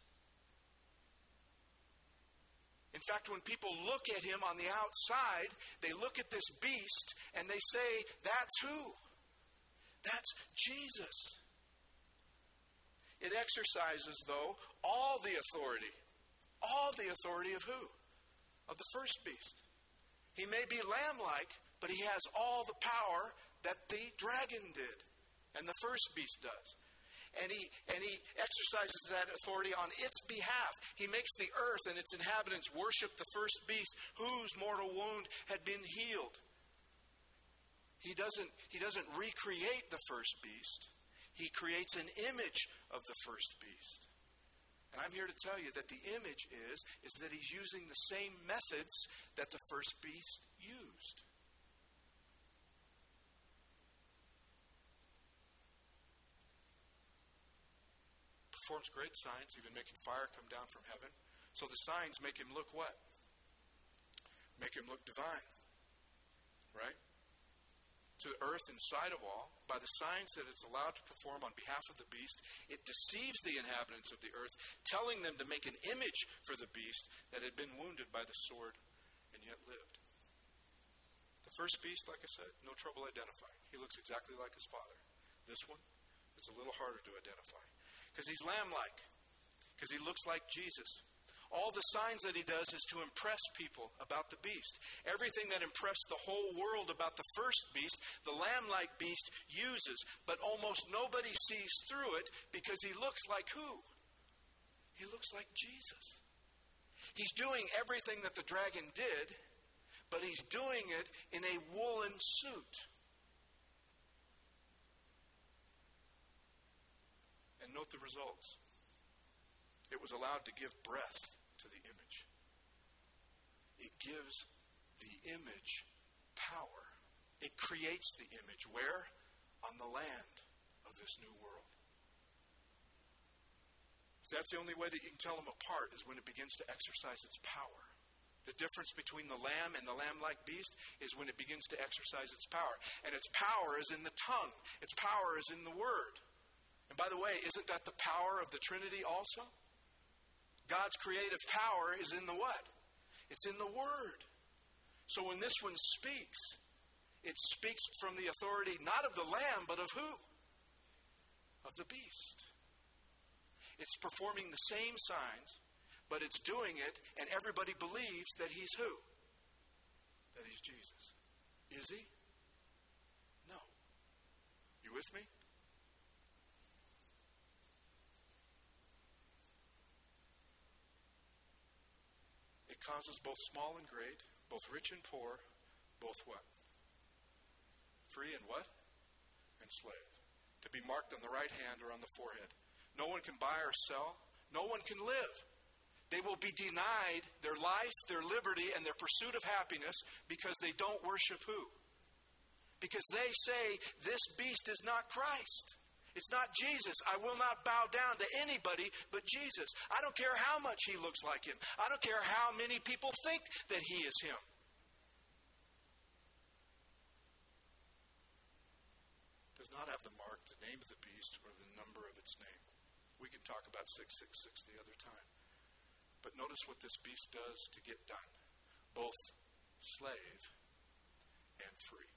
In fact, when people look at him on the outside, they look at this beast and they say, that's who? That's Jesus. It exercises, though, all the authority. All the authority of who? Of the first beast. He may be lamb-like, but he has all the power that the dragon did. And the first beast does. And he, and he exercises that authority on its behalf. He makes the earth and its inhabitants worship the first beast whose mortal wound had been healed. He doesn't, he doesn't recreate the first beast. He creates an image of the first beast. And I'm here to tell you that the image is, is that he's using the same methods that the first beast used. Performs great signs, even making fire come down from heaven. So the signs make him look what? Make him look divine. Right? To earth inside of all, by the signs that it's allowed to perform on behalf of the beast, it deceives the inhabitants of the earth, telling them to make an image for the beast that had been wounded by the sword and yet lived. The first beast, like I said, no trouble identifying. He looks exactly like his father. This one is a little harder to identify. Because he's lamb-like. Because he looks like Jesus. All the signs that he does is to impress people about the beast. Everything that impressed the whole world about the first beast, the lamb-like beast uses. But almost nobody sees through it because he looks like who? He looks like Jesus. He's doing everything that the dragon did, but he's doing it in a woolen suit. note the results. It was allowed to give breath to the image. It gives the image power. It creates the image. Where? On the land of this new world. So that's the only way that you can tell them apart, is when it begins to exercise its power. The difference between the lamb and the lamb-like beast is when it begins to exercise its power. And its power is in the tongue. Its power is in the word. And by the way, isn't that the power of the Trinity also? God's creative power is in the what? It's in the word. So when this one speaks, it speaks from the authority not of the lamb, but of who? Of the beast. It's performing the same signs, but it's doing it, and everybody believes that he's who? That he's Jesus. Is he? No. You with me? It causes both small and great, both rich and poor, both what? Free and what? And slave. To be marked on the right hand or on the forehead. No one can buy or sell. No one can live. They will be denied their life, their liberty, and their pursuit of happiness because they don't worship who? Because they say, this beast is not Christ. It's not Jesus. I will not bow down to anybody but Jesus. I don't care how much he looks like him. I don't care how many people think that he is him. Does not have the mark, the name of the beast, or the number of its name. We can talk about six six six the other time. But notice what this beast does to get done. Both slave and free.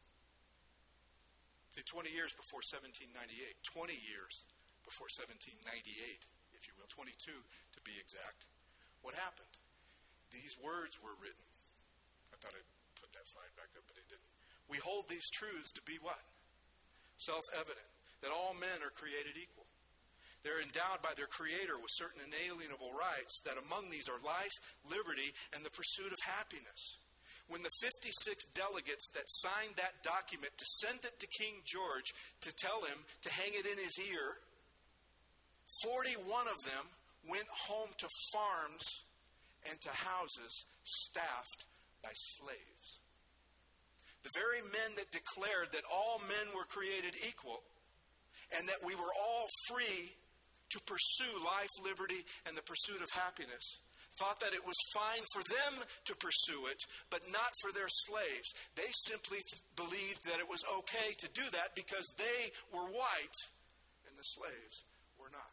See, twenty years before seventeen ninety-eight, twenty years before seventeen ninety-eight, if you will, twenty-two to be exact, what happened? These words were written. I thought I'd put that slide back up, but I didn't. We hold these truths to be what? Self-evident, that all men are created equal. They're endowed by their Creator with certain inalienable rights, that among these are life, liberty, and the pursuit of happiness. When the fifty-six delegates that signed that document to send it to King George to tell him to hang it in his ear, forty-one of them went home to farms and to houses staffed by slaves. The very men that declared that all men were created equal and that we were all free to pursue life, liberty, and the pursuit of happiness, thought that it was fine for them to pursue it, but not for their slaves. They simply th- believed that it was okay to do that because they were white and the slaves were not.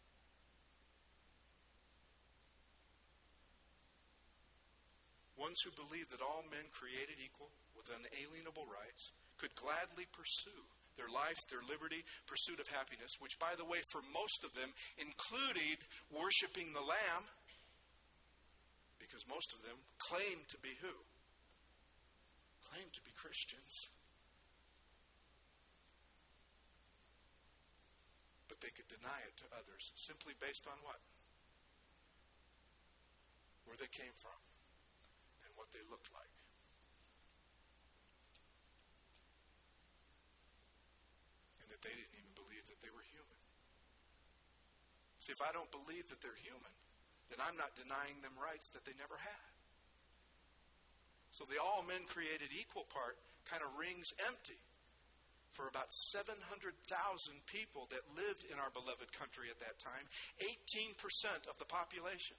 Ones who believed that all men created equal with unalienable rights could gladly pursue their life, their liberty, pursuit of happiness, which, by the way, for most of them included worshiping the Lamb, because most of them claimed to be who? Claimed to be Christians. But they could deny it to others simply based on what? Where they came from and what they looked like. They didn't even believe that they were human. See, if I don't believe that they're human, then I'm not denying them rights that they never had. So the all men created equal part kind of rings empty for about seven hundred thousand people that lived in our beloved country at that time, eighteen percent of the population.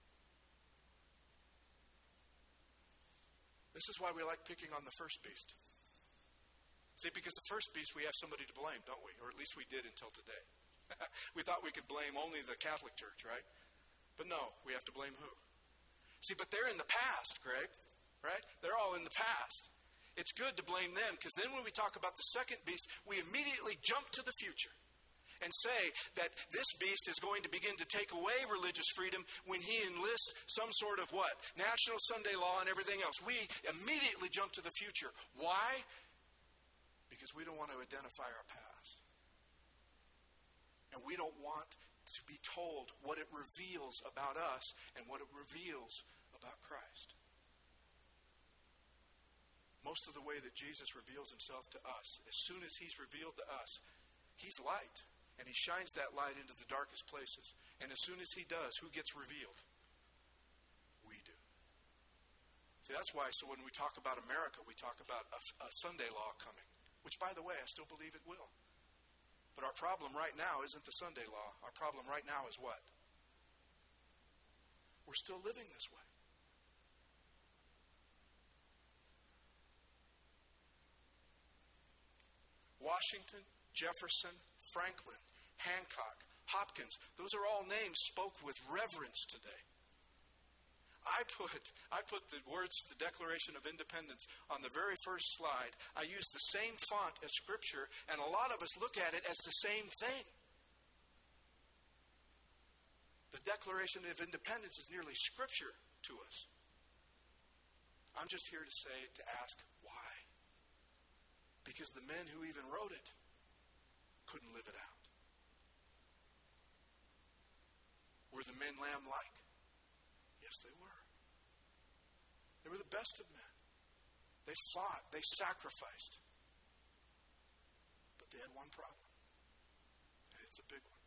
This is why we like picking on the first beast. See, because the first beast we have somebody to blame, don't we? Or at least we did until today. We thought we could blame only the Catholic Church, right? But no, we have to blame who? See, but they're in the past, Greg, right? They're all in the past. It's good to blame them, because then when we talk about the second beast, we immediately jump to the future and say that this beast is going to begin to take away religious freedom when he enlists some sort of what? National Sunday law and everything else. We immediately jump to the future. Why? Because we don't want to identify our past. And we don't want to be told what it reveals about us and what it reveals about Christ. Most of the way that Jesus reveals himself to us, as soon as he's revealed to us, he's light. And he shines that light into the darkest places. And as soon as he does, who gets revealed? We do. See, that's why, so when we talk about America, we talk about a, a Sunday law coming. Which, by the way, I still believe it will. But our problem right now isn't the Sunday law. Our problem right now is what? We're still living this way. Washington, Jefferson, Franklin, Hancock, Hopkins, those are all names spoke with reverence today. I put I put the words of the Declaration of Independence on the very first slide. I use the same font as Scripture, and a lot of us look at it as the same thing. The Declaration of Independence is nearly Scripture to us. I'm just here to say, to ask, why? Because the men who even wrote it couldn't live it out. Were the men lamb-like? Yes, they were. They were the best of men. They fought. They sacrificed. But they had one problem. And it's a big one.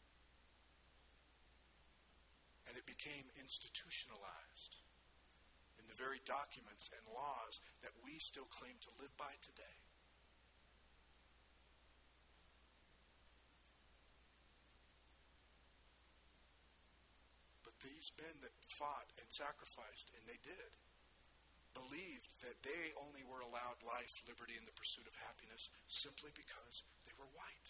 And it became institutionalized in the very documents and laws that we still claim to live by today. But these men that fought and sacrificed, and they did, believed that they only were allowed life, liberty, and the pursuit of happiness simply because they were white.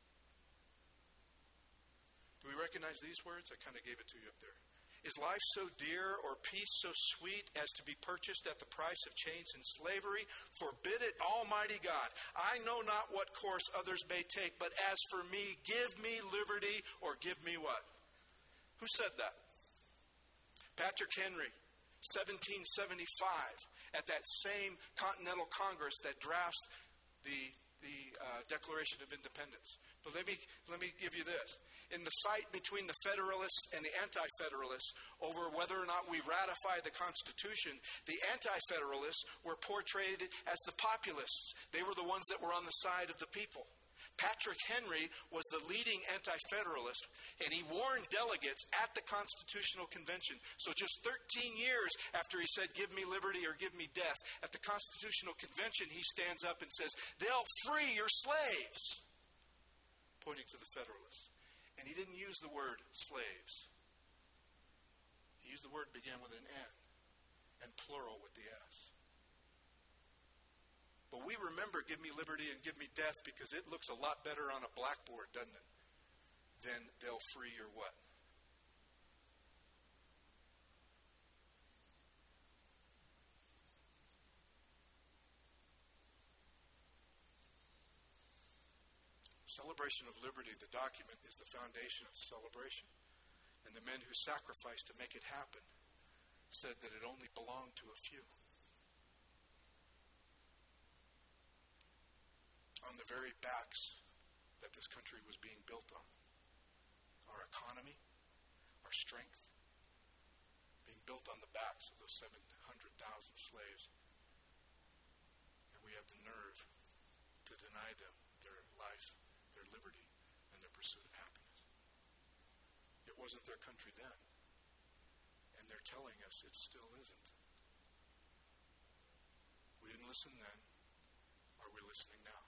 Do we recognize these words? I kind of gave it to you up there. Is life so dear or peace so sweet as to be purchased at the price of chains and slavery? Forbid it, Almighty God. I know not what course others may take, but as for me, give me liberty or give me what? Who said that? Patrick Henry, seventeen seventy-five, at that same Continental Congress that drafts the, the uh, Declaration of Independence. But let me, let me give you this. In the fight between the Federalists and the Anti-Federalists over whether or not we ratify the Constitution, the Anti-Federalists were portrayed as the populists. They were the ones that were on the side of the people. Patrick Henry was the leading Anti-Federalist, and he warned delegates at the Constitutional Convention. So just thirteen years after he said, give me liberty or give me death, at the Constitutional Convention he stands up and says, they'll free your slaves, pointing to the Federalists. And he didn't use the word slaves. He used the word began with an N and plural with the S. But we remember give me liberty and give me death because it looks a lot better on a blackboard, doesn't it? Than they'll free your what? Celebration of Liberty, the document, is the foundation of the celebration. And the men who sacrificed to make it happen said that it only belonged to a few. On the very backs that this country was being built on. Our economy, our strength, being built on the backs of those seven hundred thousand slaves. And we have the nerve to deny them their life, their liberty, and their pursuit of happiness. It wasn't their country then, and they're telling us it still isn't. We didn't listen then. Are we listening now?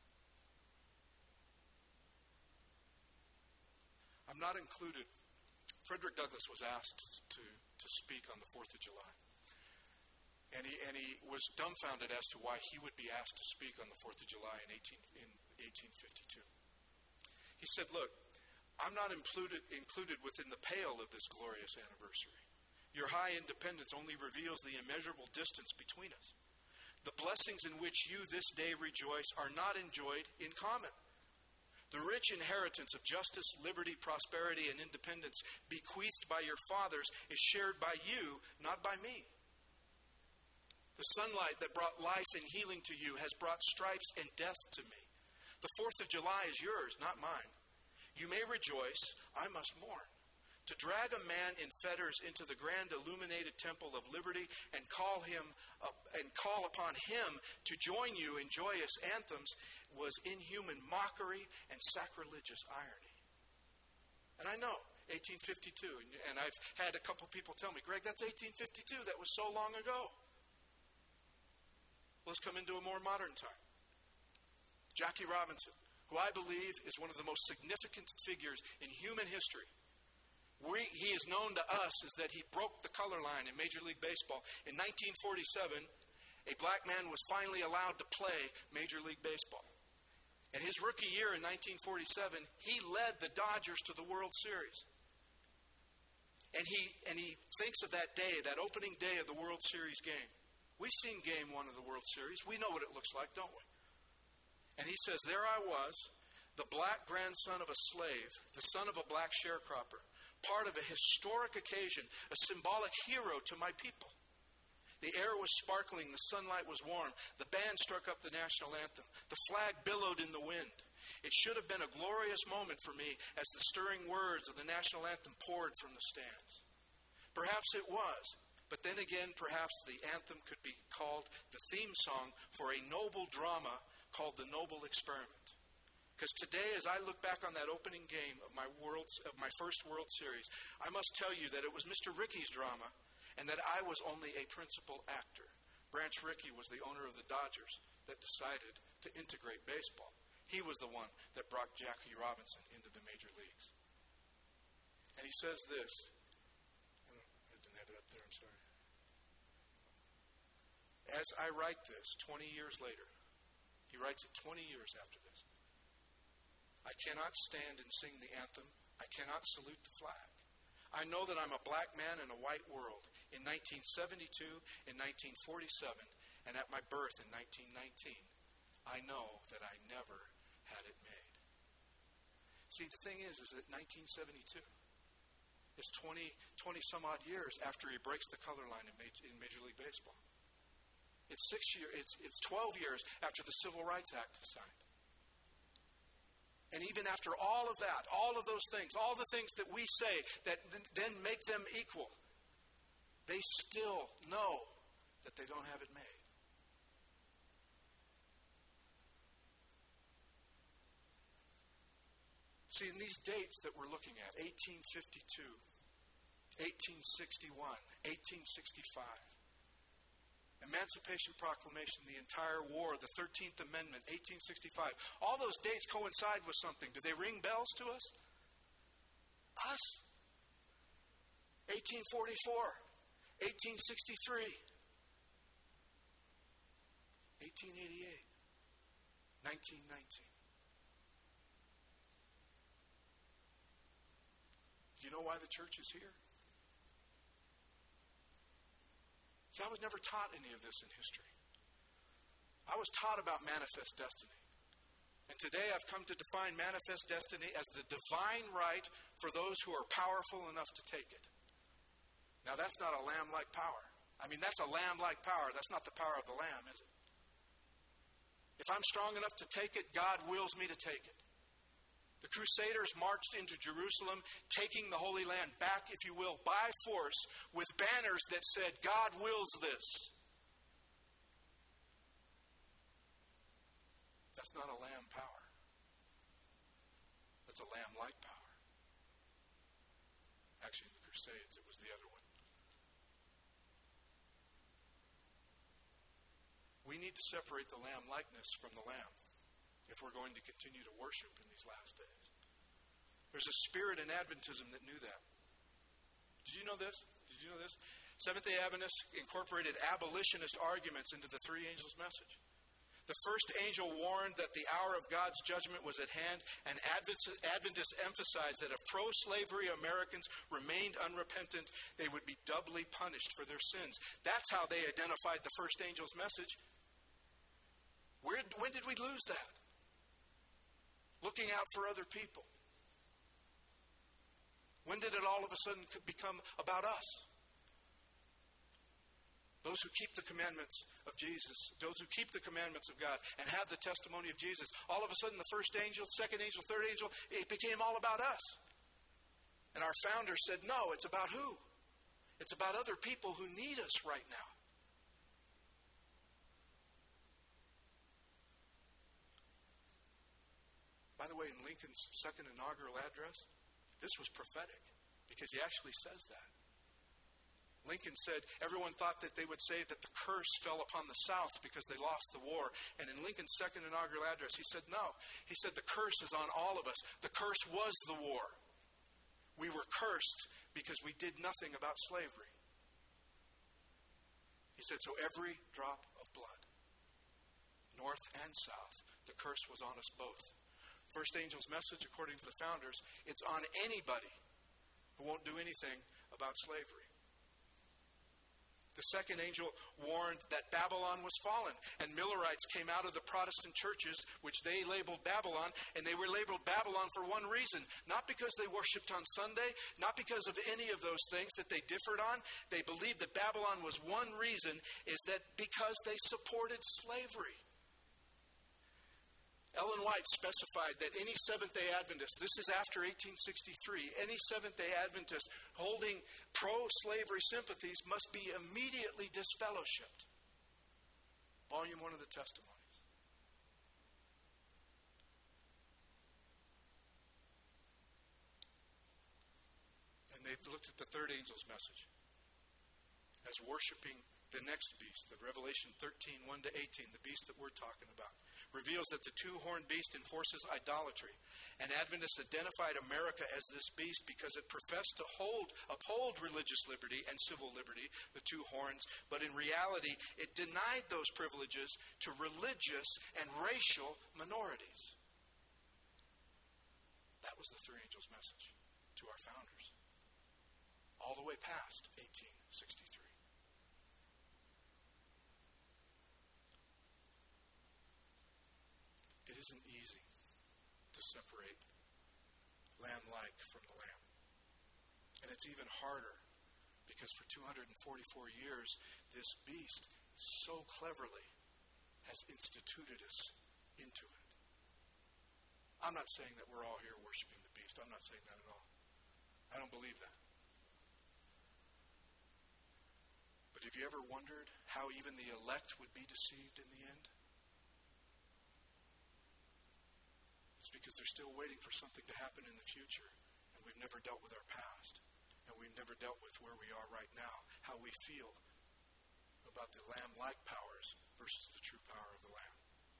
I'm not included. Frederick Douglass was asked to, to speak on the fourth of July. And he, and he was dumbfounded as to why he would be asked to speak on the fourth of July in, eighteen, in eighteen fifty-two. He said, look, I'm not included, included within the pale of this glorious anniversary. Your high independence only reveals the immeasurable distance between us. The blessings in which you this day rejoice are not enjoyed in common. The rich inheritance of justice, liberty, prosperity, and independence bequeathed by your fathers is shared by you, not by me. The sunlight that brought life and healing to you has brought stripes and death to me. The fourth of July is yours, not mine. You may rejoice, I must mourn. To drag a man in fetters into the grand illuminated temple of liberty and call him up, and call upon him to join you in joyous anthems was inhuman mockery and sacrilegious irony. And I know, eighteen fifty-two. And, and I've had a couple people tell me, Greg, that's eighteen fifty-two. That was so long ago. Let's come into a more modern time. Jackie Robinson, who I believe is one of the most significant figures in human history. We, he is known to us as that he broke the color line in Major League Baseball. In nineteen forty-seven, a black man was finally allowed to play Major League Baseball. And his rookie year in nineteen forty-seven, he led the Dodgers to the World Series. And he, and he thinks of that day, that opening day of the World Series game. We've seen game one of the World Series. We know what it looks like, don't we? And he says, there I was, the black grandson of a slave, the son of a black sharecropper, part of a historic occasion, a symbolic hero to my people. The air was sparkling, the sunlight was warm, the band struck up the national anthem, the flag billowed in the wind. It should have been a glorious moment for me as the stirring words of the national anthem poured from the stands. Perhaps it was, but then again, perhaps the anthem could be called the theme song for a noble drama called The Noble Experiment. Because today, as I look back on that opening game of my world's, of my first World Series, I must tell you that it was Mister Rickey's drama and that I was only a principal actor. Branch Rickey was the owner of the Dodgers that decided to integrate baseball. He was the one that brought Jackie Robinson into the major leagues. And he says this. I, don't, I didn't have it up there, I'm sorry. As I write this twenty years later, he writes it twenty years after this. I cannot stand and sing the anthem. I cannot salute the flag. I know that I'm a black man in a white world in nineteen seventy-two, in nineteen forty-seven, and at my birth in nineteen nineteen. I know that I never had it made. See, the thing is, is that nineteen seventy-two is twenty, twenty some odd years after he breaks the color line in Major, in Major League Baseball. It's six years, it's, it's twelve years after the Civil Rights Act is signed. And even after all of that, all of those things, all the things that we say that then make them equal, they still know that they don't have it made. See, in these dates that we're looking at, eighteen fifty-two, eighteen sixty-one, eighteen sixty-five, Emancipation Proclamation, the entire war, the thirteenth Amendment, eighteen sixty-five. All those dates coincide with something. Do they ring bells to us? Us. eighteen forty-four, eighteen sixty-three, eighteen eighty-eight, nineteen nineteen. Do you know why the church is here? See, I was never taught any of this in history. I was taught about manifest destiny. And today I've come to define manifest destiny as the divine right for those who are powerful enough to take it. Now that's not a lamb-like power. I mean, that's a lamb-like power. That's not the power of the lamb, is it? If I'm strong enough to take it, God wills me to take it. The Crusaders marched into Jerusalem, taking the Holy Land back, if you will, by force, with banners that said, God wills this. That's not a lamb power. That's a lamb-like power. Actually, in the Crusades, it was the other one. We need to separate the lamb-likeness from the lamb if we're going to continue to worship in these last days. There's a spirit in Adventism that knew that. Did you know this? Did you know this? Seventh-day Adventists incorporated abolitionist arguments into the three angels' message. The first angel warned that the hour of God's judgment was at hand, and Adventists emphasized that if pro-slavery Americans remained unrepentant, they would be doubly punished for their sins. That's how they identified the first angel's message. Where, when did we lose that? Looking out for other people. When did it all of a sudden become about us? Those who keep the commandments of Jesus, those who keep the commandments of God and have the testimony of Jesus, all of a sudden the first angel, second angel, third angel, it became all about us. And our founder said, no, it's about who? It's about other people who need us right now. By the way, in Lincoln's second inaugural address, This was prophetic because he actually says that. Lincoln said everyone thought that they would say that the curse fell upon the South because they lost the war. And in Lincoln's second inaugural address, he said, no. He said the curse is on all of us. The curse was the war. We were cursed because we did nothing about slavery. He said, so every drop of blood, north and south, the curse was on us both. First angel's message, according to the founders, it's on anybody who won't do anything about slavery. The second angel warned that Babylon was fallen, and Millerites came out of the Protestant churches, which they labeled Babylon, and they were labeled Babylon for one reason. Not because they worshipped on Sunday, not because of any of those things that they differed on. They believed that Babylon was one reason, is that because they supported slavery. Ellen White specified that any Seventh-day Adventist, this is after eighteen sixty-three, any Seventh-day Adventist holding pro-slavery sympathies must be immediately disfellowshipped. Volume one of the Testimonies. And they looked at the third angel's message as worshiping the next beast, the Revelation thirteen, one to eighteen, the beast that we're talking about, reveals that the two-horned beast enforces idolatry. And Adventists identified America as this beast because it professed to hold, uphold religious liberty and civil liberty, the two horns, but in reality, it denied those privileges to religious and racial minorities. That was the three angels' message to our founders, all the way past eighteen sixty-three. It isn't easy to separate lamb-like from the lamb. And it's even harder because for two hundred forty-four years, this beast so cleverly has instituted us into it. I'm not saying that we're all here worshiping the beast. I'm not saying that at all. I don't believe that. But have you ever wondered how even the elect would be deceived in the end? It's because they're still waiting for something to happen in the future, and we've never dealt with our past, and we've never dealt with where we are right now, how we feel about the lamb-like powers versus the true power of the Lamb.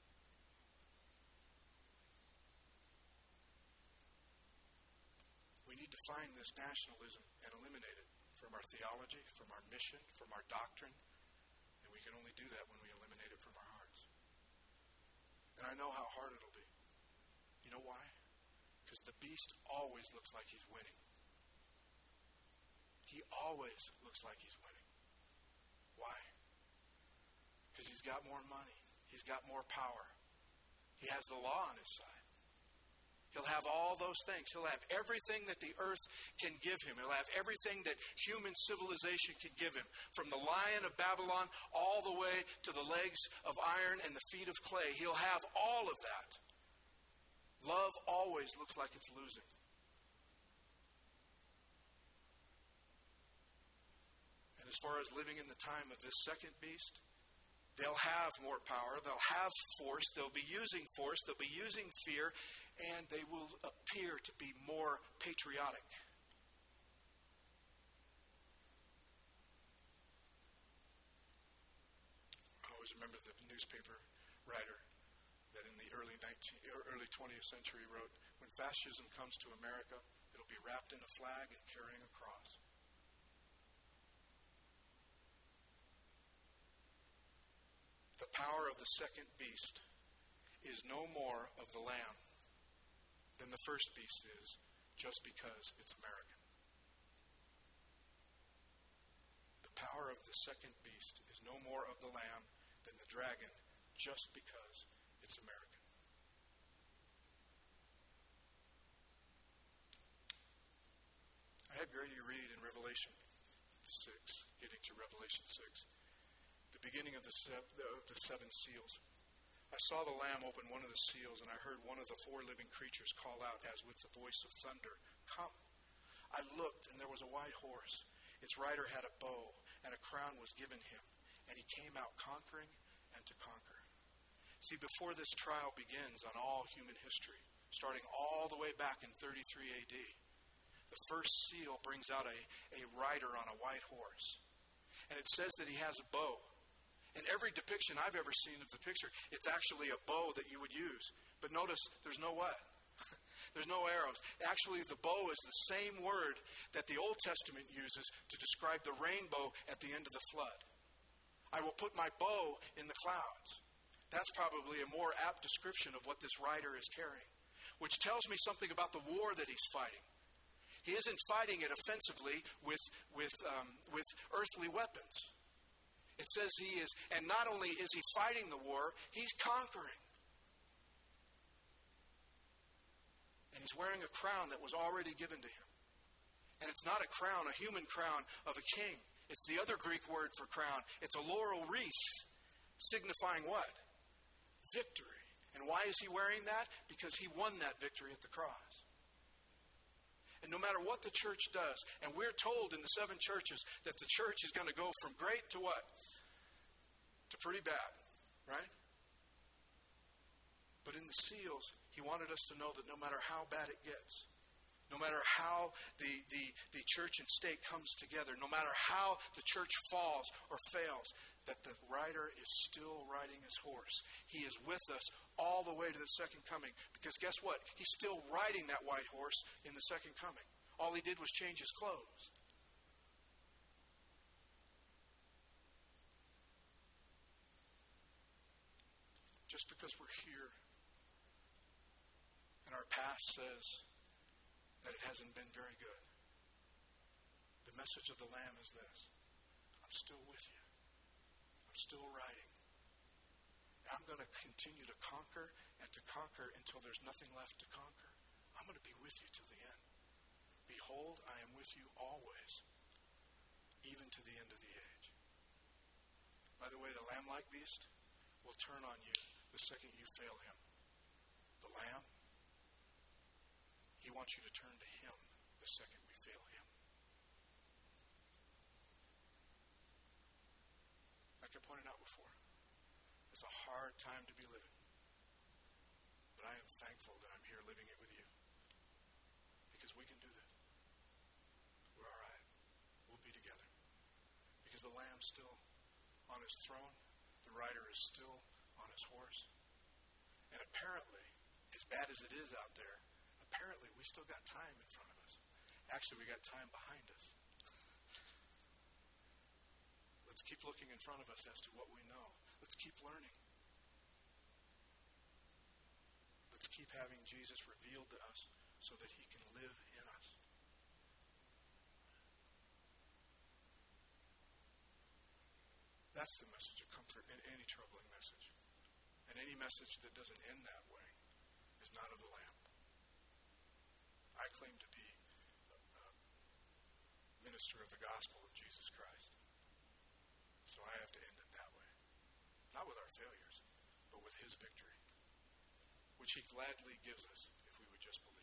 We need to find this nationalism and eliminate it from our theology, from our mission, from our doctrine, and we can only do that when we eliminate it from our hearts. And I know how hard it'll be. You know why? Because the beast always looks like he's winning. He always looks like he's winning. Why? Because he's got more money. He's got more power. He has the law on his side. He'll have all those things. He'll have everything that the earth can give him. He'll have everything that human civilization can give him. From the lion of Babylon all the way to the legs of iron and the feet of clay. He'll have all of that. Love always looks like it's losing. And as far as living in the time of this second beast, they'll have more power, they'll have force, they'll be using force, they'll be using fear, and they will appear to be more patriotic. I always remember the newspaper writer that in the early nineteenth, early twentieth century wrote, when fascism comes to America, it'll be wrapped in a flag and carrying a cross. The power of the second beast is no more of the lamb than the first beast is, just because it's American. The power of the second beast is no more of the lamb than the dragon, just because it's American. I had Grady read in Revelation six, getting to Revelation six, the beginning of the, se- of the seven seals. I saw the Lamb open one of the seals, and I heard one of the four living creatures call out as with the voice of thunder, "Come." I looked, and there was a white horse. Its rider had a bow, and a crown was given him, and he came out conquering and to conquer. See, before this trial begins on all human history, starting all the way back in thirty-three A D, the first seal brings out a, a rider on a white horse. And it says that he has a bow. In every depiction I've ever seen of the picture, it's actually a bow that you would use. But notice, there's no what? There's no arrows. Actually, the bow is the same word that the Old Testament uses to describe the rainbow at the end of the flood. I will put my bow in the clouds. That's probably a more apt description of what this rider is carrying, which tells me something about the war that he's fighting. He isn't fighting it offensively with, with, um, with earthly weapons. It says he is, and not only is he fighting the war, he's conquering. And he's wearing a crown that was already given to him. And it's not a crown, a human crown of a king. It's the other Greek word for crown. It's a laurel wreath, signifying what? Victory. And why is he wearing that? Because he won that victory at the cross. And no matter what the church does, and we're told in the seven churches that the church is going to go from great to what? To pretty bad, right? But in the seals, he wanted us to know that no matter how bad it gets, no matter how the, the, the church and state comes together, no matter how the church falls or fails, that the rider is still riding his horse. He is with us all the way to the second coming. Because guess what? He's still riding that white horse in the second coming. All he did was change his clothes. Just because we're here and our past says that it hasn't been very good, the message of the Lamb is this: I'm still with you. I'm still riding. And I'm going to continue to conquer and to conquer until there's nothing left to conquer. I'm going to be with you to the end. Behold, I am with you always, even to the end of the age. By the way, the lamb-like beast will turn on you the second you fail him. The Lamb, he wants you to turn to him the second we fail him. Like I pointed out before, it's a hard time to be living. But I am thankful that I'm here living it with you. Because we can do this. We're all right. We'll be together. Because the Lamb's still on his throne. The rider is still on his horse. And apparently, as bad as it is out there, apparently we still got time in front of us. Actually, we got time behind us. Let's keep looking in front of us as to what we know. Let's keep learning. Let's keep having Jesus revealed to us so that he can live in us. That's the message of comfort in any troubling message. And any message that doesn't end that way is not of the Lamb. I claim to be a, a minister of the gospel of Jesus Christ. So I have to end it that way. Not with our failures, but with his victory, which he gladly gives us if we would just believe.